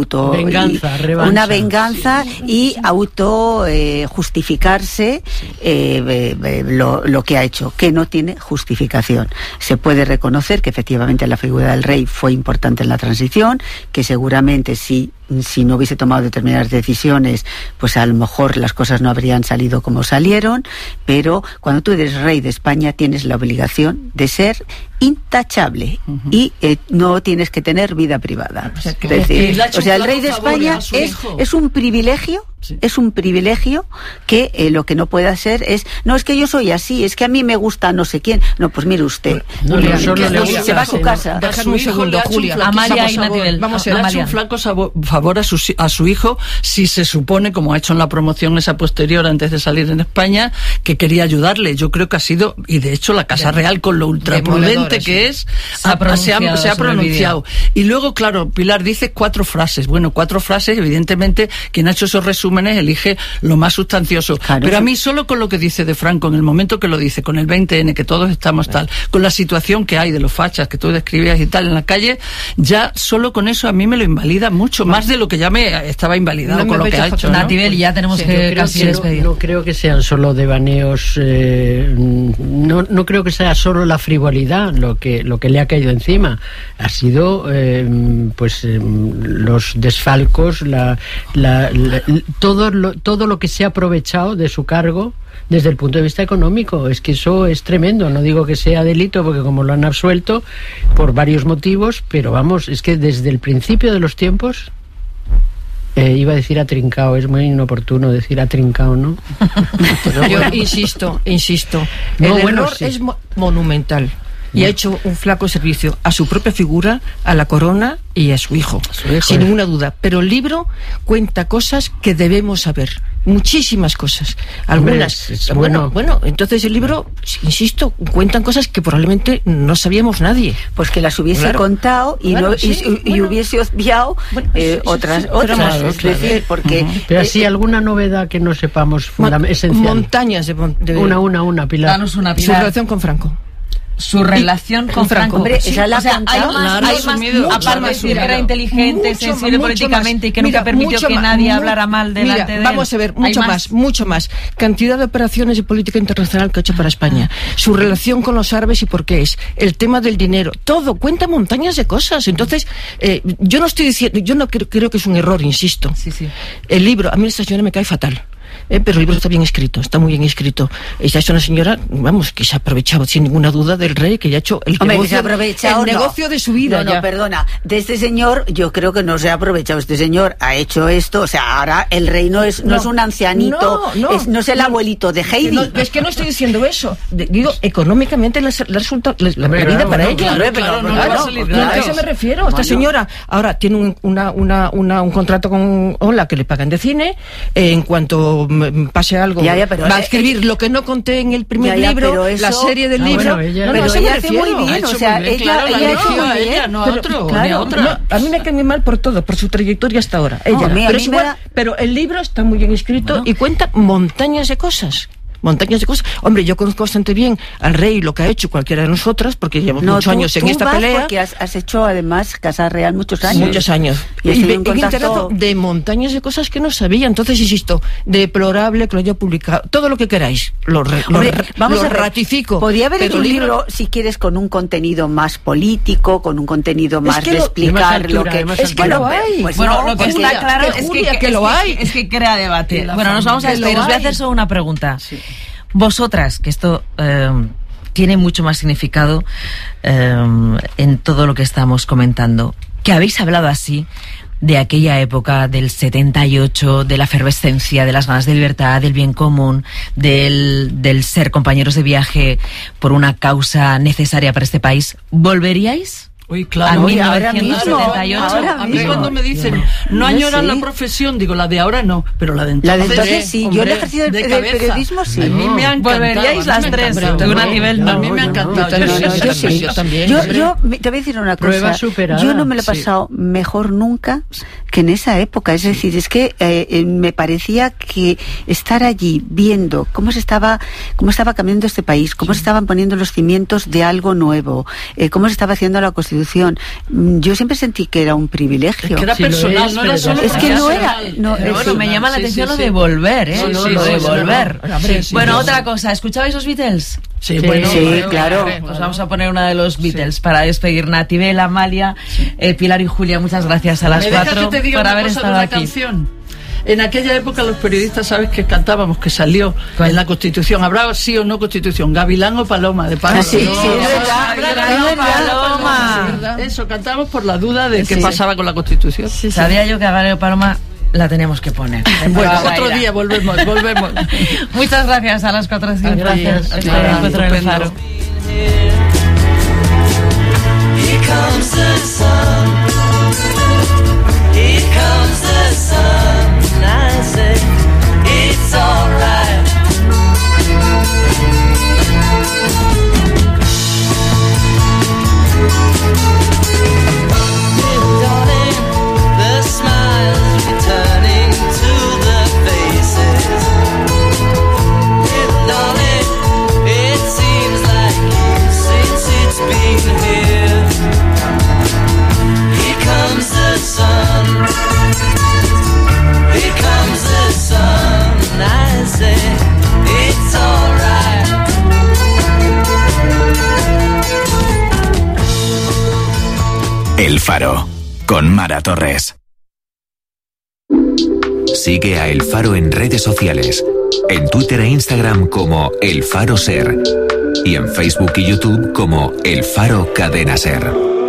venganza y justificarse lo que ha hecho, que no tiene justificación. Se puede reconocer que efectivamente la figura del rey fue importante en la transición, que seguramente si no hubiese tomado determinadas decisiones, pues a lo mejor las cosas no habrían salido como salieron, pero cuando tú eres rey de España tienes la obligación de ser intachable y no tienes que tener vida privada. O sea, el rey de España es un privilegio. Sí. Es un privilegio que lo que no puede hacer es, no, es que yo soy así, es que a mí me gusta no sé quién. No, pues mire usted, se va a su casa. Déjame un segundo, Julia. Amalia y Natibel. Vamos a ver, ha hecho un flaco favor a su hijo, si se supone, como ha hecho en la promoción esa posterior antes de salir en España, que quería ayudarle. Yo creo que ha sido, y de hecho la Casa Real, con lo ultraprudente que es, se ha pronunciado. Y luego, claro, Pilar dice 4 frases. Bueno, 4 frases, evidentemente, quien ha hecho esos resúmenes elige lo más sustancioso. Claro, pero a mí solo con lo que dice de Franco, en el momento que lo dice, con el 20N, que todos estamos tal, con la situación que hay de los fachas que tú describías y tal en la calle, ya solo con eso a mí me lo invalida mucho, más de lo que ya me estaba invalidado con lo que ha hecho. Natibel, y ya tenemos que casi despedir. No creo que sean solo devaneos, no creo que sea solo la frivolidad lo que le ha caído encima. Ha sido los desfalcos, todo lo que se ha aprovechado de su cargo desde el punto de vista económico. Es que eso es tremendo. No digo que sea delito, porque como lo han absuelto por varios motivos, pero vamos, es que desde el principio de los tiempos, iba a decir atrincao, es muy inoportuno decir atrincao, ¿no? Yo insisto, el error es monumental. Y ha hecho un flaco servicio a su propia figura, a la corona y a su hijo, sin ninguna duda. Pero el libro cuenta cosas que debemos saber. muchísimas cosas. Algunas, bueno, entonces el libro, insisto, cuentan cosas que probablemente no sabíamos nadie. Pues que las hubiese contado y hubiese obviado otras. Claro. Es decir, porque... Pero así, alguna novedad que no sepamos esencial. Montañas de Una, Pilar. Danos una, Pilar. Su relación con Franco. Su relación con Franco. Hombre, esa la hay más, aparte de decir que era inteligente, sensible políticamente y que nunca permitió que nadie hablara mal delante de él. Vamos a ver, mucho más. Cantidad de operaciones de política internacional que ha hecho para España. Su relación con los árabes y por qué es. El tema del dinero. Todo. Cuenta montañas de cosas. Entonces, yo no estoy diciendo, yo no creo que es un error, insisto. Sí. El libro, a mí esta señora me cae fatal. Pero el libro está bien escrito, está muy bien escrito. Ella es una señora, vamos, que se ha aprovechado sin ninguna duda del rey, que ya ha hecho el negocio de su vida. No, perdona, de este señor yo creo que no se ha aprovechado. Este señor ha hecho esto, o sea, ahora el rey no es un ancianito, no es el abuelito de Heidi. Es que no estoy diciendo eso. Digo, económicamente le resulta la vida para ella. A eso me refiero. Esta señora ahora tiene un contrato con Ola que le pagan de cine. En cuanto pase algo, va a escribir lo que no conté en el primer libro, la serie del libro. Ella hace muy bien, o sea, ella eligió a ella, no a otro, ni a otra. A mí me cae muy mal por todo, por su trayectoria hasta ahora. Pero el libro está muy bien escrito y cuenta montañas de cosas. Hombre, yo conozco bastante bien al rey, lo que ha hecho cualquiera de nosotras, porque llevamos muchos años en esta pelea. Porque has hecho además Casa Real muchos años. Y me he enterado de montañas de cosas que no sabía. Entonces, insisto, deplorable que lo haya publicado. Todo lo que queráis, lo ratifico. Podría haber hecho un libro, si quieres, con un contenido más político, con un contenido más de explicar lo que... Es que lo hay. Lo que está claro es que lo hay. Es que crea debate. Bueno, nos vamos a despedir. Os voy a hacer solo una pregunta. Vosotras, que esto tiene mucho más significado en todo lo que estamos comentando, que habéis hablado así de aquella época del 78, de la efervescencia, de las ganas de libertad, del bien común, del ser compañeros de viaje por una causa necesaria para este país, ¿volveríais? Uy, claro, a 1978. A mí cuando me dicen no añoran la profesión, digo, la de ahora no, pero la de entonces sí. Yo el ejercicio del periodismo sí. A mí me han encantado. Volveríais las tres de un nivel. A mí me ha encantado. Yo también. Yo te voy a decir una cosa. Yo no me lo he pasado mejor nunca que en esa época. Es decir, es que me parecía que estar allí viendo cómo estaba cambiando este país, cómo se estaban poniendo los cimientos de algo nuevo, cómo se estaba haciendo la Constitución. Yo siempre sentí que era un privilegio. Es que era personal, no era solo. Es que no era. Bueno, me llama la atención lo de volver, lo de volver. Bueno, otra cosa, ¿escuchabais los Beatles? Sí, claro. Os vamos a poner una de los Beatles para despedir. Nati, Amalia, Pilar y Julia, muchas gracias a las cuatro por haber estado aquí. Canción. En aquella época los periodistas, ¿sabes qué cantábamos? Que salió en la Constitución. ¿Habrá sí o no Constitución? ¿Gavilán o Paloma? De Pablo. Sí, Paloma. Eso, cantamos por la duda de qué pasaba con la Constitución. Sabía yo que a Gavilán o Paloma la teníamos que poner. Bueno, otro día volvemos. Muchas gracias a las 4 siempre. Gracias. Encuentro en el Faro. Here comes the sun. Here comes the sun. I say it's alright. Little darling, the smiles returning to the faces. Little darling, it seems like years since it's been here. Here comes the sun. Here comes the sun, I say it's alright. El Faro, con Mara Torres. Sigue a El Faro en redes sociales, en Twitter e Instagram como El Faro Ser y en Facebook y YouTube como El Faro Cadena Ser.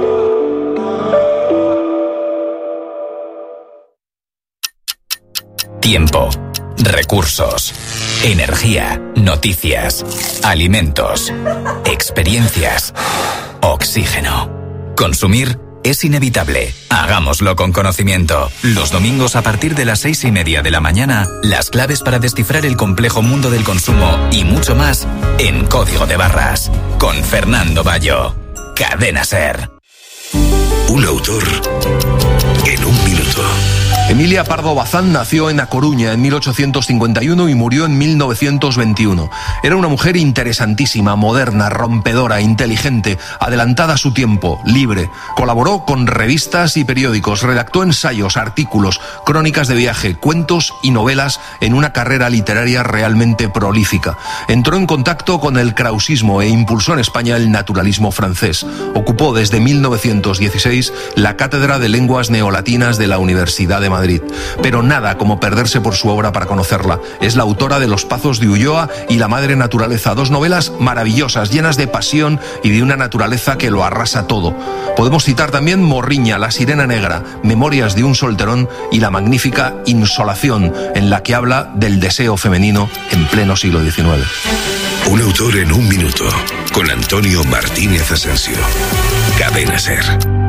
Tiempo, recursos, energía, noticias, alimentos, experiencias, oxígeno. Consumir es inevitable. Hagámoslo con conocimiento. Los domingos a partir de las 6:30 de la mañana, las claves para descifrar el complejo mundo del consumo y mucho más en Código de Barras. Con Fernando Bayo. Cadena SER. Un autor en un minuto. Emilia Pardo Bazán nació en A Coruña en 1851 y murió en 1921. Era una mujer interesantísima, moderna, rompedora, inteligente, adelantada a su tiempo, libre. Colaboró con revistas y periódicos, redactó ensayos, artículos, crónicas de viaje, cuentos y novelas en una carrera literaria realmente prolífica. Entró en contacto con el krausismo e impulsó en España el naturalismo francés. Ocupó desde 1916 la cátedra de lenguas neolatinas de la Universidad de Madrid. Pero nada como perderse por su obra para conocerla. Es la autora de Los Pazos de Ulloa y La Madre Naturaleza, dos novelas maravillosas, llenas de pasión y de una naturaleza que lo arrasa todo. Podemos citar también Morriña, La Sirena Negra, Memorias de un solterón y la magnífica Insolación, en la que habla del deseo femenino en pleno siglo XIX. Un autor en un minuto, con Antonio Martínez Asensio. Cadena SER.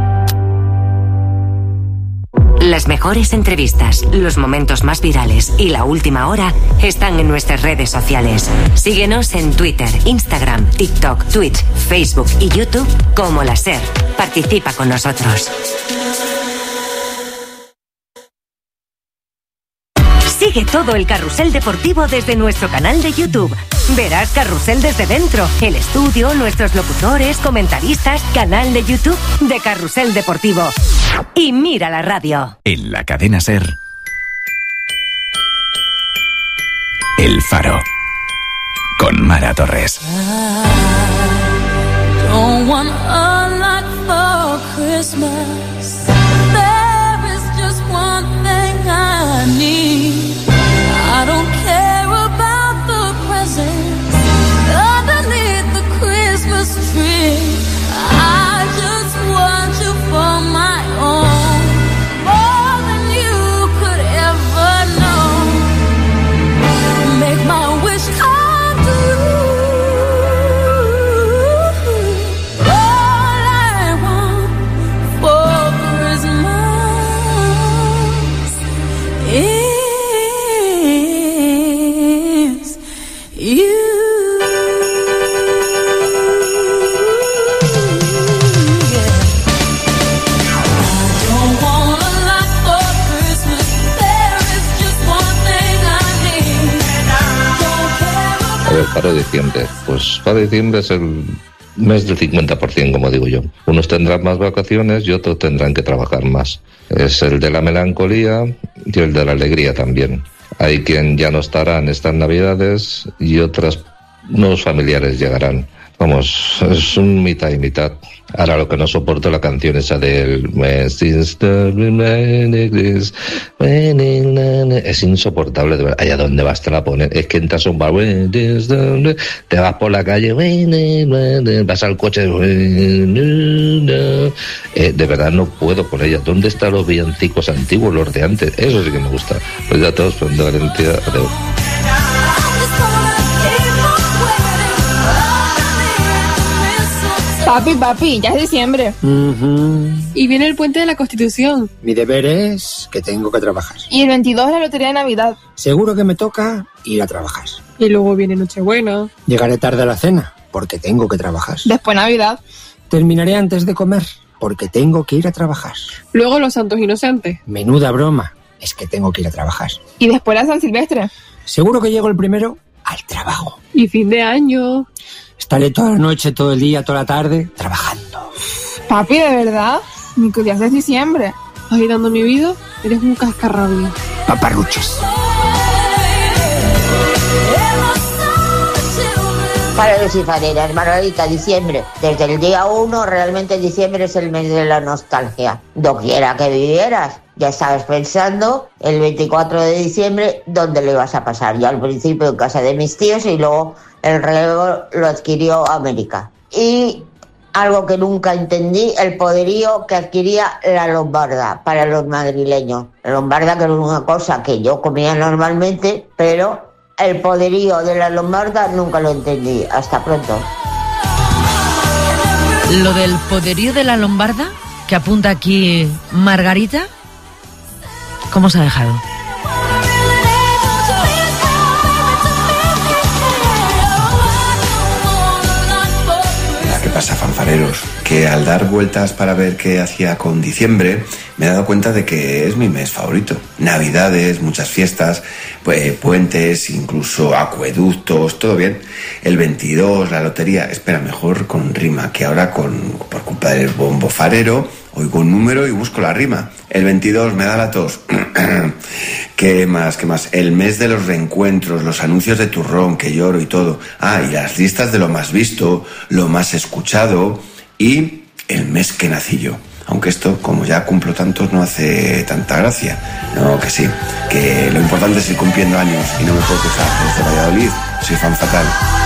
Las mejores entrevistas, los momentos más virales y la última hora están en nuestras redes sociales. Síguenos en Twitter, Instagram, TikTok, Twitch, Facebook y YouTube como La SER. Participa con nosotros. Sigue todo el carrusel deportivo desde nuestro canal de YouTube. Verás Carrusel desde dentro, el estudio, nuestros locutores, comentaristas, canal de YouTube de Carrusel Deportivo. Y mira la radio. En la cadena SER. El Faro. Con Mara Torres. Don't want a lot for Christmas. There is just one thing I need. I don't care about the presents underneath the Christmas tree. I just want you for my own, more than you could ever know. Make my wish come true. All I want for Christmas is you. Para diciembre, pues para diciembre es el mes del 50%, como digo yo. Unos tendrán más vacaciones y otros tendrán que trabajar más. Es el de la melancolía y el de la alegría también. Hay quien ya no estará en estas navidades y otros nuevos familiares llegarán. Vamos, es un mitad y mitad. Ahora lo que no soporto la canción esa del... Es insoportable, de verdad. Allá donde vas te la poner. Es que entras a un bar, te vas por la calle, vas al coche... de verdad no puedo con ella. ¿Dónde están los villancicos antiguos, los de antes? Eso sí que me gusta. Pues ya todos, con garantía, adeu. Papi, ya es diciembre. Y viene el puente de la Constitución. Mi deber es que tengo que trabajar. Y el 22 la lotería de Navidad. Seguro que me toca ir a trabajar. Y luego viene Nochebuena. Llegaré tarde a la cena, porque tengo que trabajar. Después Navidad. Terminaré antes de comer, porque tengo que ir a trabajar. Luego los Santos Inocentes. Menuda broma, es que tengo que ir a trabajar. Y después la San Silvestre. Seguro que llego el primero al trabajo. Y fin de año. Estaré toda la noche, todo el día, toda la tarde, trabajando. Papi, ¿de verdad? Ni que días de diciembre. Agitando mi vida, eres un cascarrabia. Paparruchas. Para los y fareras, Margarita, diciembre. Desde el día 1, realmente diciembre es el mes de la nostalgia. Doquiera que vivieras, ya estabas pensando el 24 de diciembre dónde le ibas a pasar. Yo al principio en casa de mis tíos y luego el relevo lo adquirió América. Y algo que nunca entendí, el poderío que adquiría la lombarda para los madrileños. La lombarda, que era una cosa que yo comía normalmente, pero el poderío de la lombarda nunca lo entendí. Hasta pronto. Lo del poderío de la lombarda que apunta aquí Margarita, ¿cómo se ha dejado? ¿Qué pasa, fanfareros? Que al dar vueltas para ver qué hacía con diciembre, me he dado cuenta de que es mi mes favorito. Navidades, muchas fiestas, puentes, incluso acueductos, todo bien. El 22, la lotería, espera, mejor con rima, que ahora por culpa del bombo farero, oigo un número y busco la rima. El 22 me da la tos. ¿Qué más? El mes de los reencuentros, los anuncios de turrón, que lloro y todo. Y las listas de lo más visto, lo más escuchado y el mes que nací yo. Aunque esto, como ya cumplo tantos, no hace tanta gracia. No, que sí, que lo importante es ir cumpliendo años y no me puedo quejar. Desde Valladolid, soy fan fatal.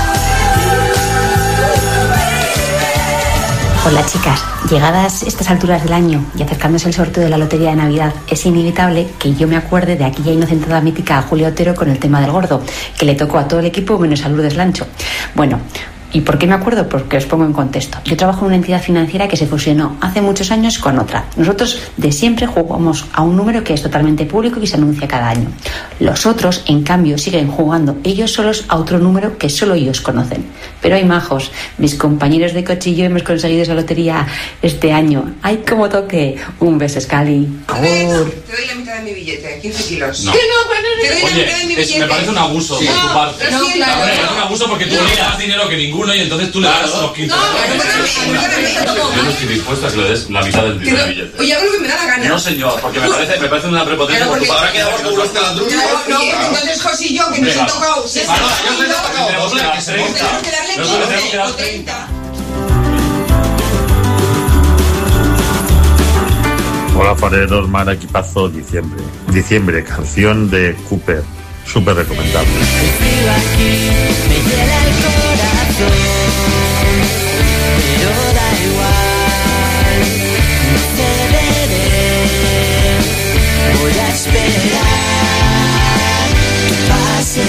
Hola chicas, llegadas estas alturas del año y acercándose el sorteo de la lotería de Navidad, es inevitable que yo me acuerde de aquella inocentada mítica a Julio Otero con el tema del gordo, que le tocó a todo el equipo menos a Lourdes Lancho. Bueno, ¿y por qué me acuerdo? Porque os pongo en contexto. Yo trabajo en una entidad financiera que se fusionó hace muchos años con otra. Nosotros de siempre jugamos a un número que es totalmente público y se anuncia cada año. Los otros, en cambio, siguen jugando ellos solos a otro número que solo ellos conocen. Pero hay majos. Mis compañeros de coche y yo hemos conseguido esa lotería este año. ¡Ay, cómo toque! Un beso, Scali. Te doy la mitad de mi billete, 15 kilos. No. ¿Qué no? Pues no, te doy la mitad de mi billete. Me parece un abuso por tu parte. No, claro. Me parece un abuso porque tú le das dinero que ninguno y entonces tú le das los 15. Yo no estoy dispuesta a que le des la mitad del billete. Oye, hago lo que me da la gana. No, señor, porque me parece una prepotencia por tu parte. Ahora quedamos como los telandruchos. No, entonces José y yo, que nos han tocado 60 kilos, tenemos que darle 15 o 30. Hola fareros, mar equipazo, diciembre. Diciembre, canción de Cooper, súper recomendable. Escribo aquí, me hiela el corazón, pero da igual, no cederé, voy a esperar que pase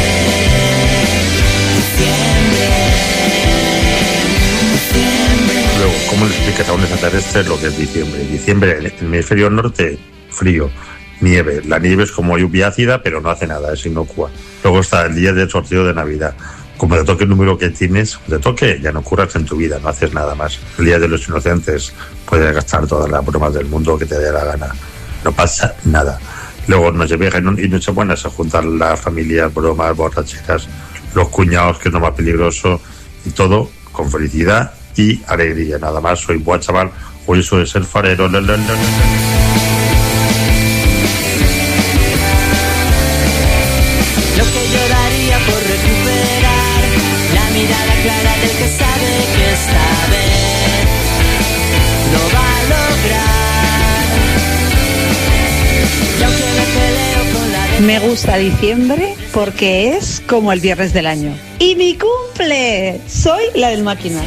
diciembre. Luego, ¿cómo le explicas a un extraterrestre lo que es diciembre? Diciembre, en el hemisferio norte, frío. Nieve. La nieve es como lluvia ácida, pero no hace nada, es inocua. Luego está el día del sorteo de Navidad. Como te toque el número que tienes, te toque, ya no curras en tu vida, no haces nada más. El día de los inocentes, puedes gastar todas las bromas del mundo que te dé la gana. No pasa nada. Luego Nochevieja y Nochebuena se juntan las familias, bromas, borracheras, los cuñados, que es lo más peligroso, y todo con felicidad y alegría. Nada más, soy buen chaval, hoy soy ser farero. Lo que yo daría por recuperar la mirada clara del que sabe que esta vez lo va a lograr. Y aunque me peleo con la... Me gusta diciembre porque es como el viernes del año. ¡Y mi cumple! Soy la del máquina.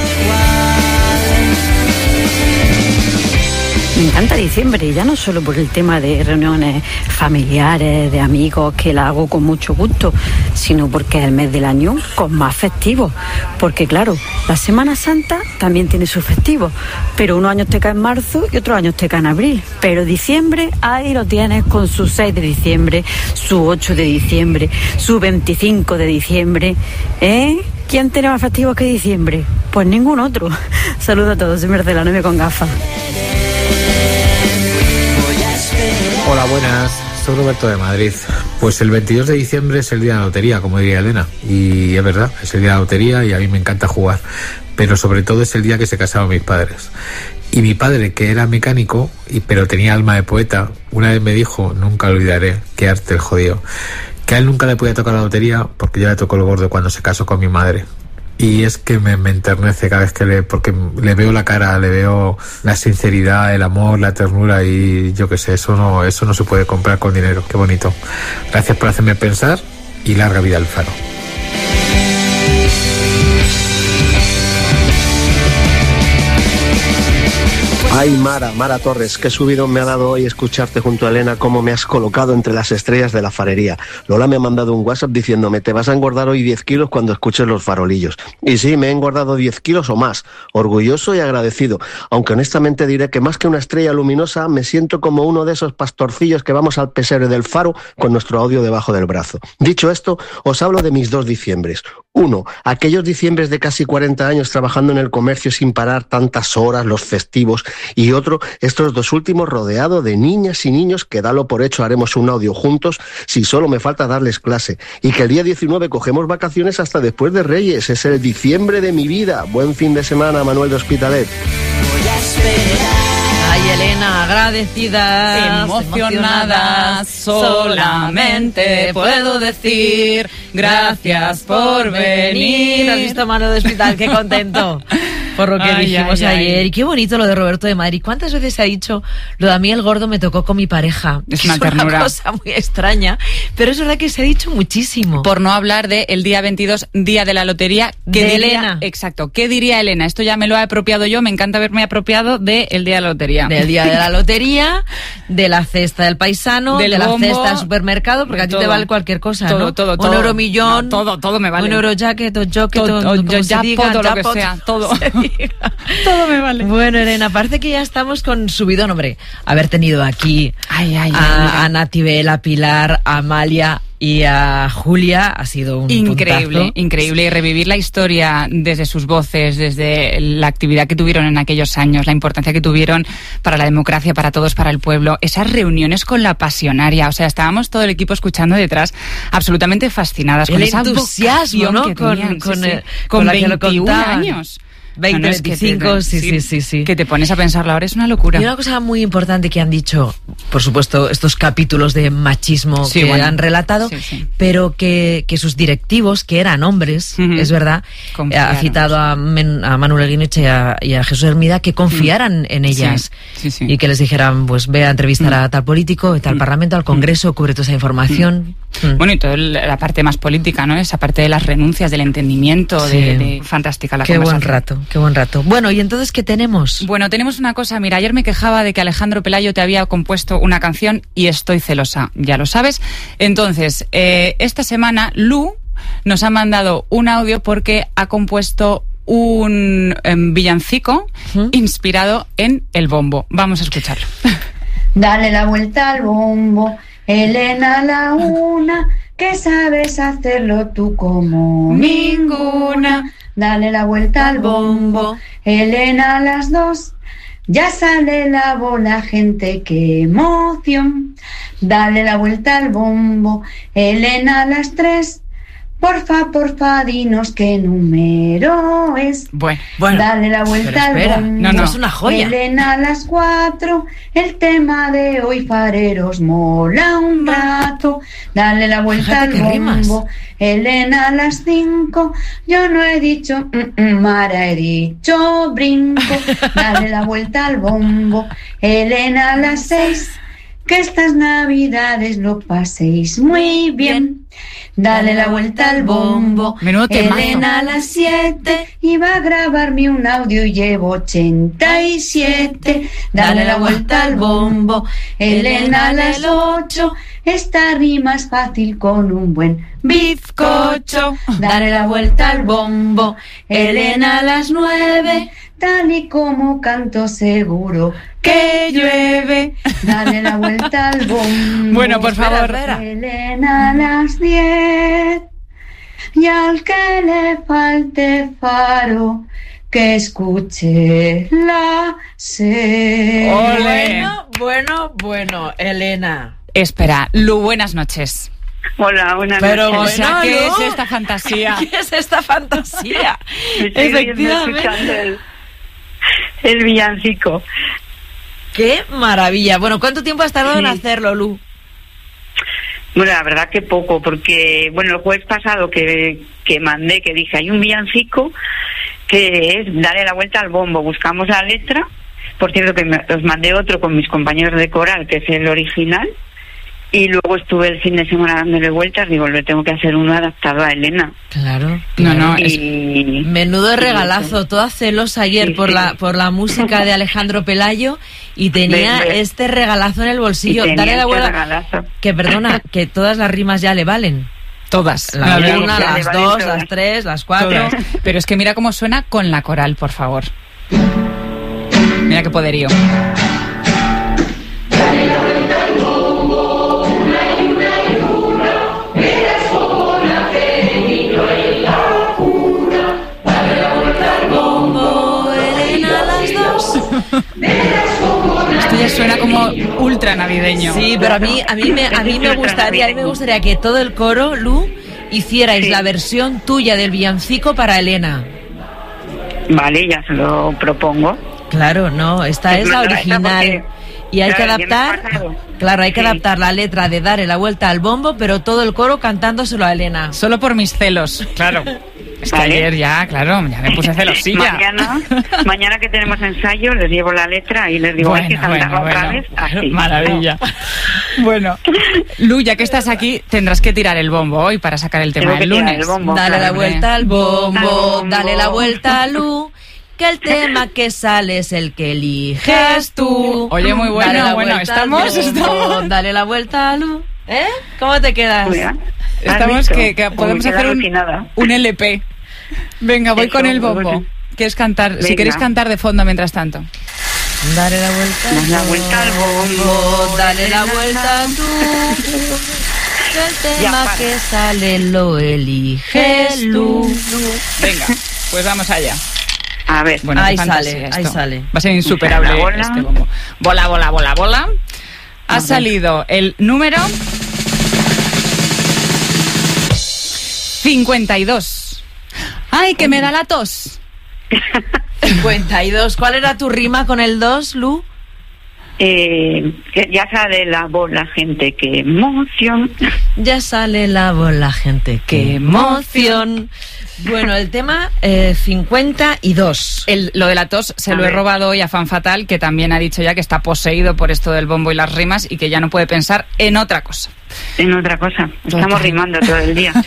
Me encanta diciembre, ya no solo por el tema de reuniones familiares, de amigos, que la hago con mucho gusto, sino porque es el mes del año con más festivos. Porque claro, la Semana Santa también tiene sus festivos, pero unos años te cae en marzo y otros años te cae en abril. Pero diciembre, ahí lo tienes con su 6 de diciembre, su 8 de diciembre, su 25 de diciembre. ¿Quién tiene más festivos que diciembre? Pues ningún otro. Saludos a todos, soy Marcela, no me con gafas. Hola, buenas, soy Roberto de Madrid. Pues el 22 de diciembre es el día de la lotería, como diría Elena. Y es verdad, es el día de la lotería y a mí me encanta jugar. Pero sobre todo es el día que se casaron mis padres. Y mi padre, que era mecánico, pero tenía alma de poeta, una vez me dijo, nunca lo olvidaré, qué arte el jodido, que a él nunca le podía tocar la lotería porque ya le tocó el gordo cuando se casó con mi madre. Y es que me enternece cada vez que porque le veo la cara, le veo la sinceridad, el amor, la ternura y yo qué sé, eso no se puede comprar con dinero. Qué bonito. Gracias por hacerme pensar y larga vida al Faro. Ay, Mara Torres, qué subidón me ha dado hoy escucharte junto a Elena, cómo me has colocado entre las estrellas de la farería. Lola me ha mandado un WhatsApp diciéndome, te vas a engordar hoy 10 kilos cuando escuches los farolillos. Y sí, me he engordado 10 kilos o más, orgulloso y agradecido, aunque honestamente diré que más que una estrella luminosa, me siento como uno de esos pastorcillos que vamos al pesebre del Faro con nuestro audio debajo del brazo. Dicho esto, os hablo de mis 2 diciembres. Uno, aquellos diciembres de casi 40 años trabajando en el comercio sin parar tantas horas, los festivos, y otro, estos 2 últimos rodeado de niñas y niños que dalo por hecho haremos un audio juntos si solo me falta darles clase, y que el día 19 cogemos vacaciones hasta después de Reyes. Es el diciembre de mi vida. Buen fin de semana, Manuel de Hospitalet. Ay, Elena, agradecida, emocionada, solamente puedo decir gracias por venir. ¿Has visto Mano de Hospital? Qué contento por lo que dijimos ayer. Y qué bonito lo de Roberto de Madrid. ¿Cuántas veces se ha dicho lo de a mí el gordo me tocó con mi pareja? Es una ternura. Una cosa muy extraña, pero es verdad que se ha dicho muchísimo. Por no hablar de el día 22, día de la lotería. De Elena. Exacto. ¿Qué diría Elena? Esto ya me lo ha apropiado yo. Me encanta haberme apropiado del día de la lotería. Del día de la lotería, de la cesta del paisano, del de la bombo, cesta del supermercado, porque a ti te vale cualquier cosa, ¿no? Todo. Un euromillón. No, todo me vale. Un eurojacket o jocket, todo lo que sea. Todo. Todo me vale. Bueno, Elena, parece que ya estamos con subidón, hombre. Haber tenido aquí a Nati Vela, a Pilar, a Amalia y a Julia ha sido un increíble. Y revivir la historia desde sus voces, desde la actividad que tuvieron en aquellos años, la importancia que tuvieron para la democracia, para todos, para el pueblo, esas reuniones con la pasionaria, o sea, estábamos todo el equipo escuchando detrás, absolutamente fascinadas con esa entusiasmo, ¿no? Que tenían, con 21 años. 20, 25, sí. Que te pones a pensarlo ahora, es una locura. Y una cosa muy importante que han dicho, por supuesto, estos capítulos de machismo han relatado, pero que sus directivos, que eran hombres, es verdad, ha citado a Manuel Guineche y a Jesús Hermida, que confiaran en ellas y que les dijeran, pues ve a entrevistar a tal político, tal parlamento, al Congreso, cubre toda esa información. Bueno, y toda la parte más política, ¿no? Esa parte de las renuncias, del entendimiento, de fantástica la conversación. Qué buen rato. Bueno, ¿y entonces qué tenemos? Bueno, tenemos una cosa. Mira, ayer me quejaba de que Alejandro Pelayo te había compuesto una canción y estoy celosa. Ya lo sabes. Entonces, esta semana Lu nos ha mandado un audio porque ha compuesto un villancico inspirado en el bombo. Vamos a escucharlo. Dale la vuelta al bombo, Elena la una, que sabes hacerlo tú como ninguna. Dale la vuelta al bombo, Elena a las 2, ya sale la bola, gente, qué emoción. Dale la vuelta al bombo, Elena a las 3, porfa, dinos qué número es. Bueno. Dale la vuelta al bombo, no, es una joya. Elena a las 4, el tema de hoy, fareros, mola un rato. Dale la vuelta al bombo, Elena a las 5, yo no he dicho Mara, he dicho brinco. Dale la vuelta al bombo, Elena a las 6, que estas navidades lo paséis muy bien. Dale la vuelta al bombo, Elena a las 7, iba a grabarme un audio y llevo 87. Dale la vuelta al bombo, Elena a las 8, esta rima es fácil con un buen bizcocho. Dale la vuelta al bombo, Elena a las 9, tal y como canto seguro que llueve. Dale la vuelta al bombo. Bueno, por favor. Elena a las 10, y al que le falte faro, que escuche la SER. Bueno, Elena. Espera, Lu, buenas noches. Hola, buenas noches. ¿Qué es esta fantasía? ¿Qué es esta fantasía? Efectivamente. El villancico. ¡Qué maravilla! Bueno, ¿cuánto tiempo has tardado en hacerlo, Lu? Bueno, la verdad que poco, porque, bueno, el jueves pasado que mandé, que dije, hay un villancico que es Dale la vuelta al bombo. Buscamos la letra. Por cierto, que os mandé otro con mis compañeros de coral, que es el original. Y luego estuve el fin de semana dándole vueltas, digo, le tengo que hacer uno adaptado a Elena. Claro. No, y... Menudo regalazo, toda celosa ayer por la música de Alejandro Pelayo y tenía este regalazo en el bolsillo. Dale la vuelta. Que perdona, que todas las rimas ya le valen. Todas. La una, las dos, las tres, las cuatro. Todas. Pero es que mira cómo suena con la coral, por favor. Mira qué poderío. Esto ya suena como ultra navideño. Sí, pero a mí me gustaría que todo el coro, Lu, hicierais la versión tuya del villancico para Elena. Vale, ya se lo propongo. Claro, no, esta es la original. Y hay que adaptar, hay que adaptar la letra de Darle la vuelta al bombo, pero todo el coro cantándoselo a Elena. Solo por mis celos, claro. Es que ayer ya me puse celosilla. Mañana que tenemos ensayo, les llevo la letra y les digo, hay que cantarla otra vez. Así. Maravilla. Bueno, Lu, ya que estás aquí, tendrás que tirar el bombo hoy para sacar el tema del lunes. Dale la vuelta al bombo, dale la vuelta a Lu, que el tema que sale es el que eliges tú. Oye, muy bueno, estamos. Dale la vuelta a Lu. ¿Cómo te quedas? Estamos que podemos hacer un LP. Venga, voy con el bombo. ¿Quieres cantar? Venga. Si queréis cantar de fondo mientras tanto. Dale la vuelta al bombo, dale la vuelta tú. El tema que sale lo eliges tú. Venga, pues vamos allá. A ver, bueno, ahí sale. Va a ser insuperable este bombo. Bola, bola, bola, bola. Ha salido el número 52. ¡Ay, que me da la tos! 52. ¿Cuál era tu rima con el 2, Lu? Ya sale la bola, gente, qué emoción. Ya sale la bola, gente, qué emoción. Bueno, el tema 52. Lo de la tos se lo he robado hoy a Fan Fatal, que también ha dicho ya que está poseído por esto del bombo y las rimas y que ya no puede pensar en otra cosa. En otra cosa. Estamos rimando todo el día.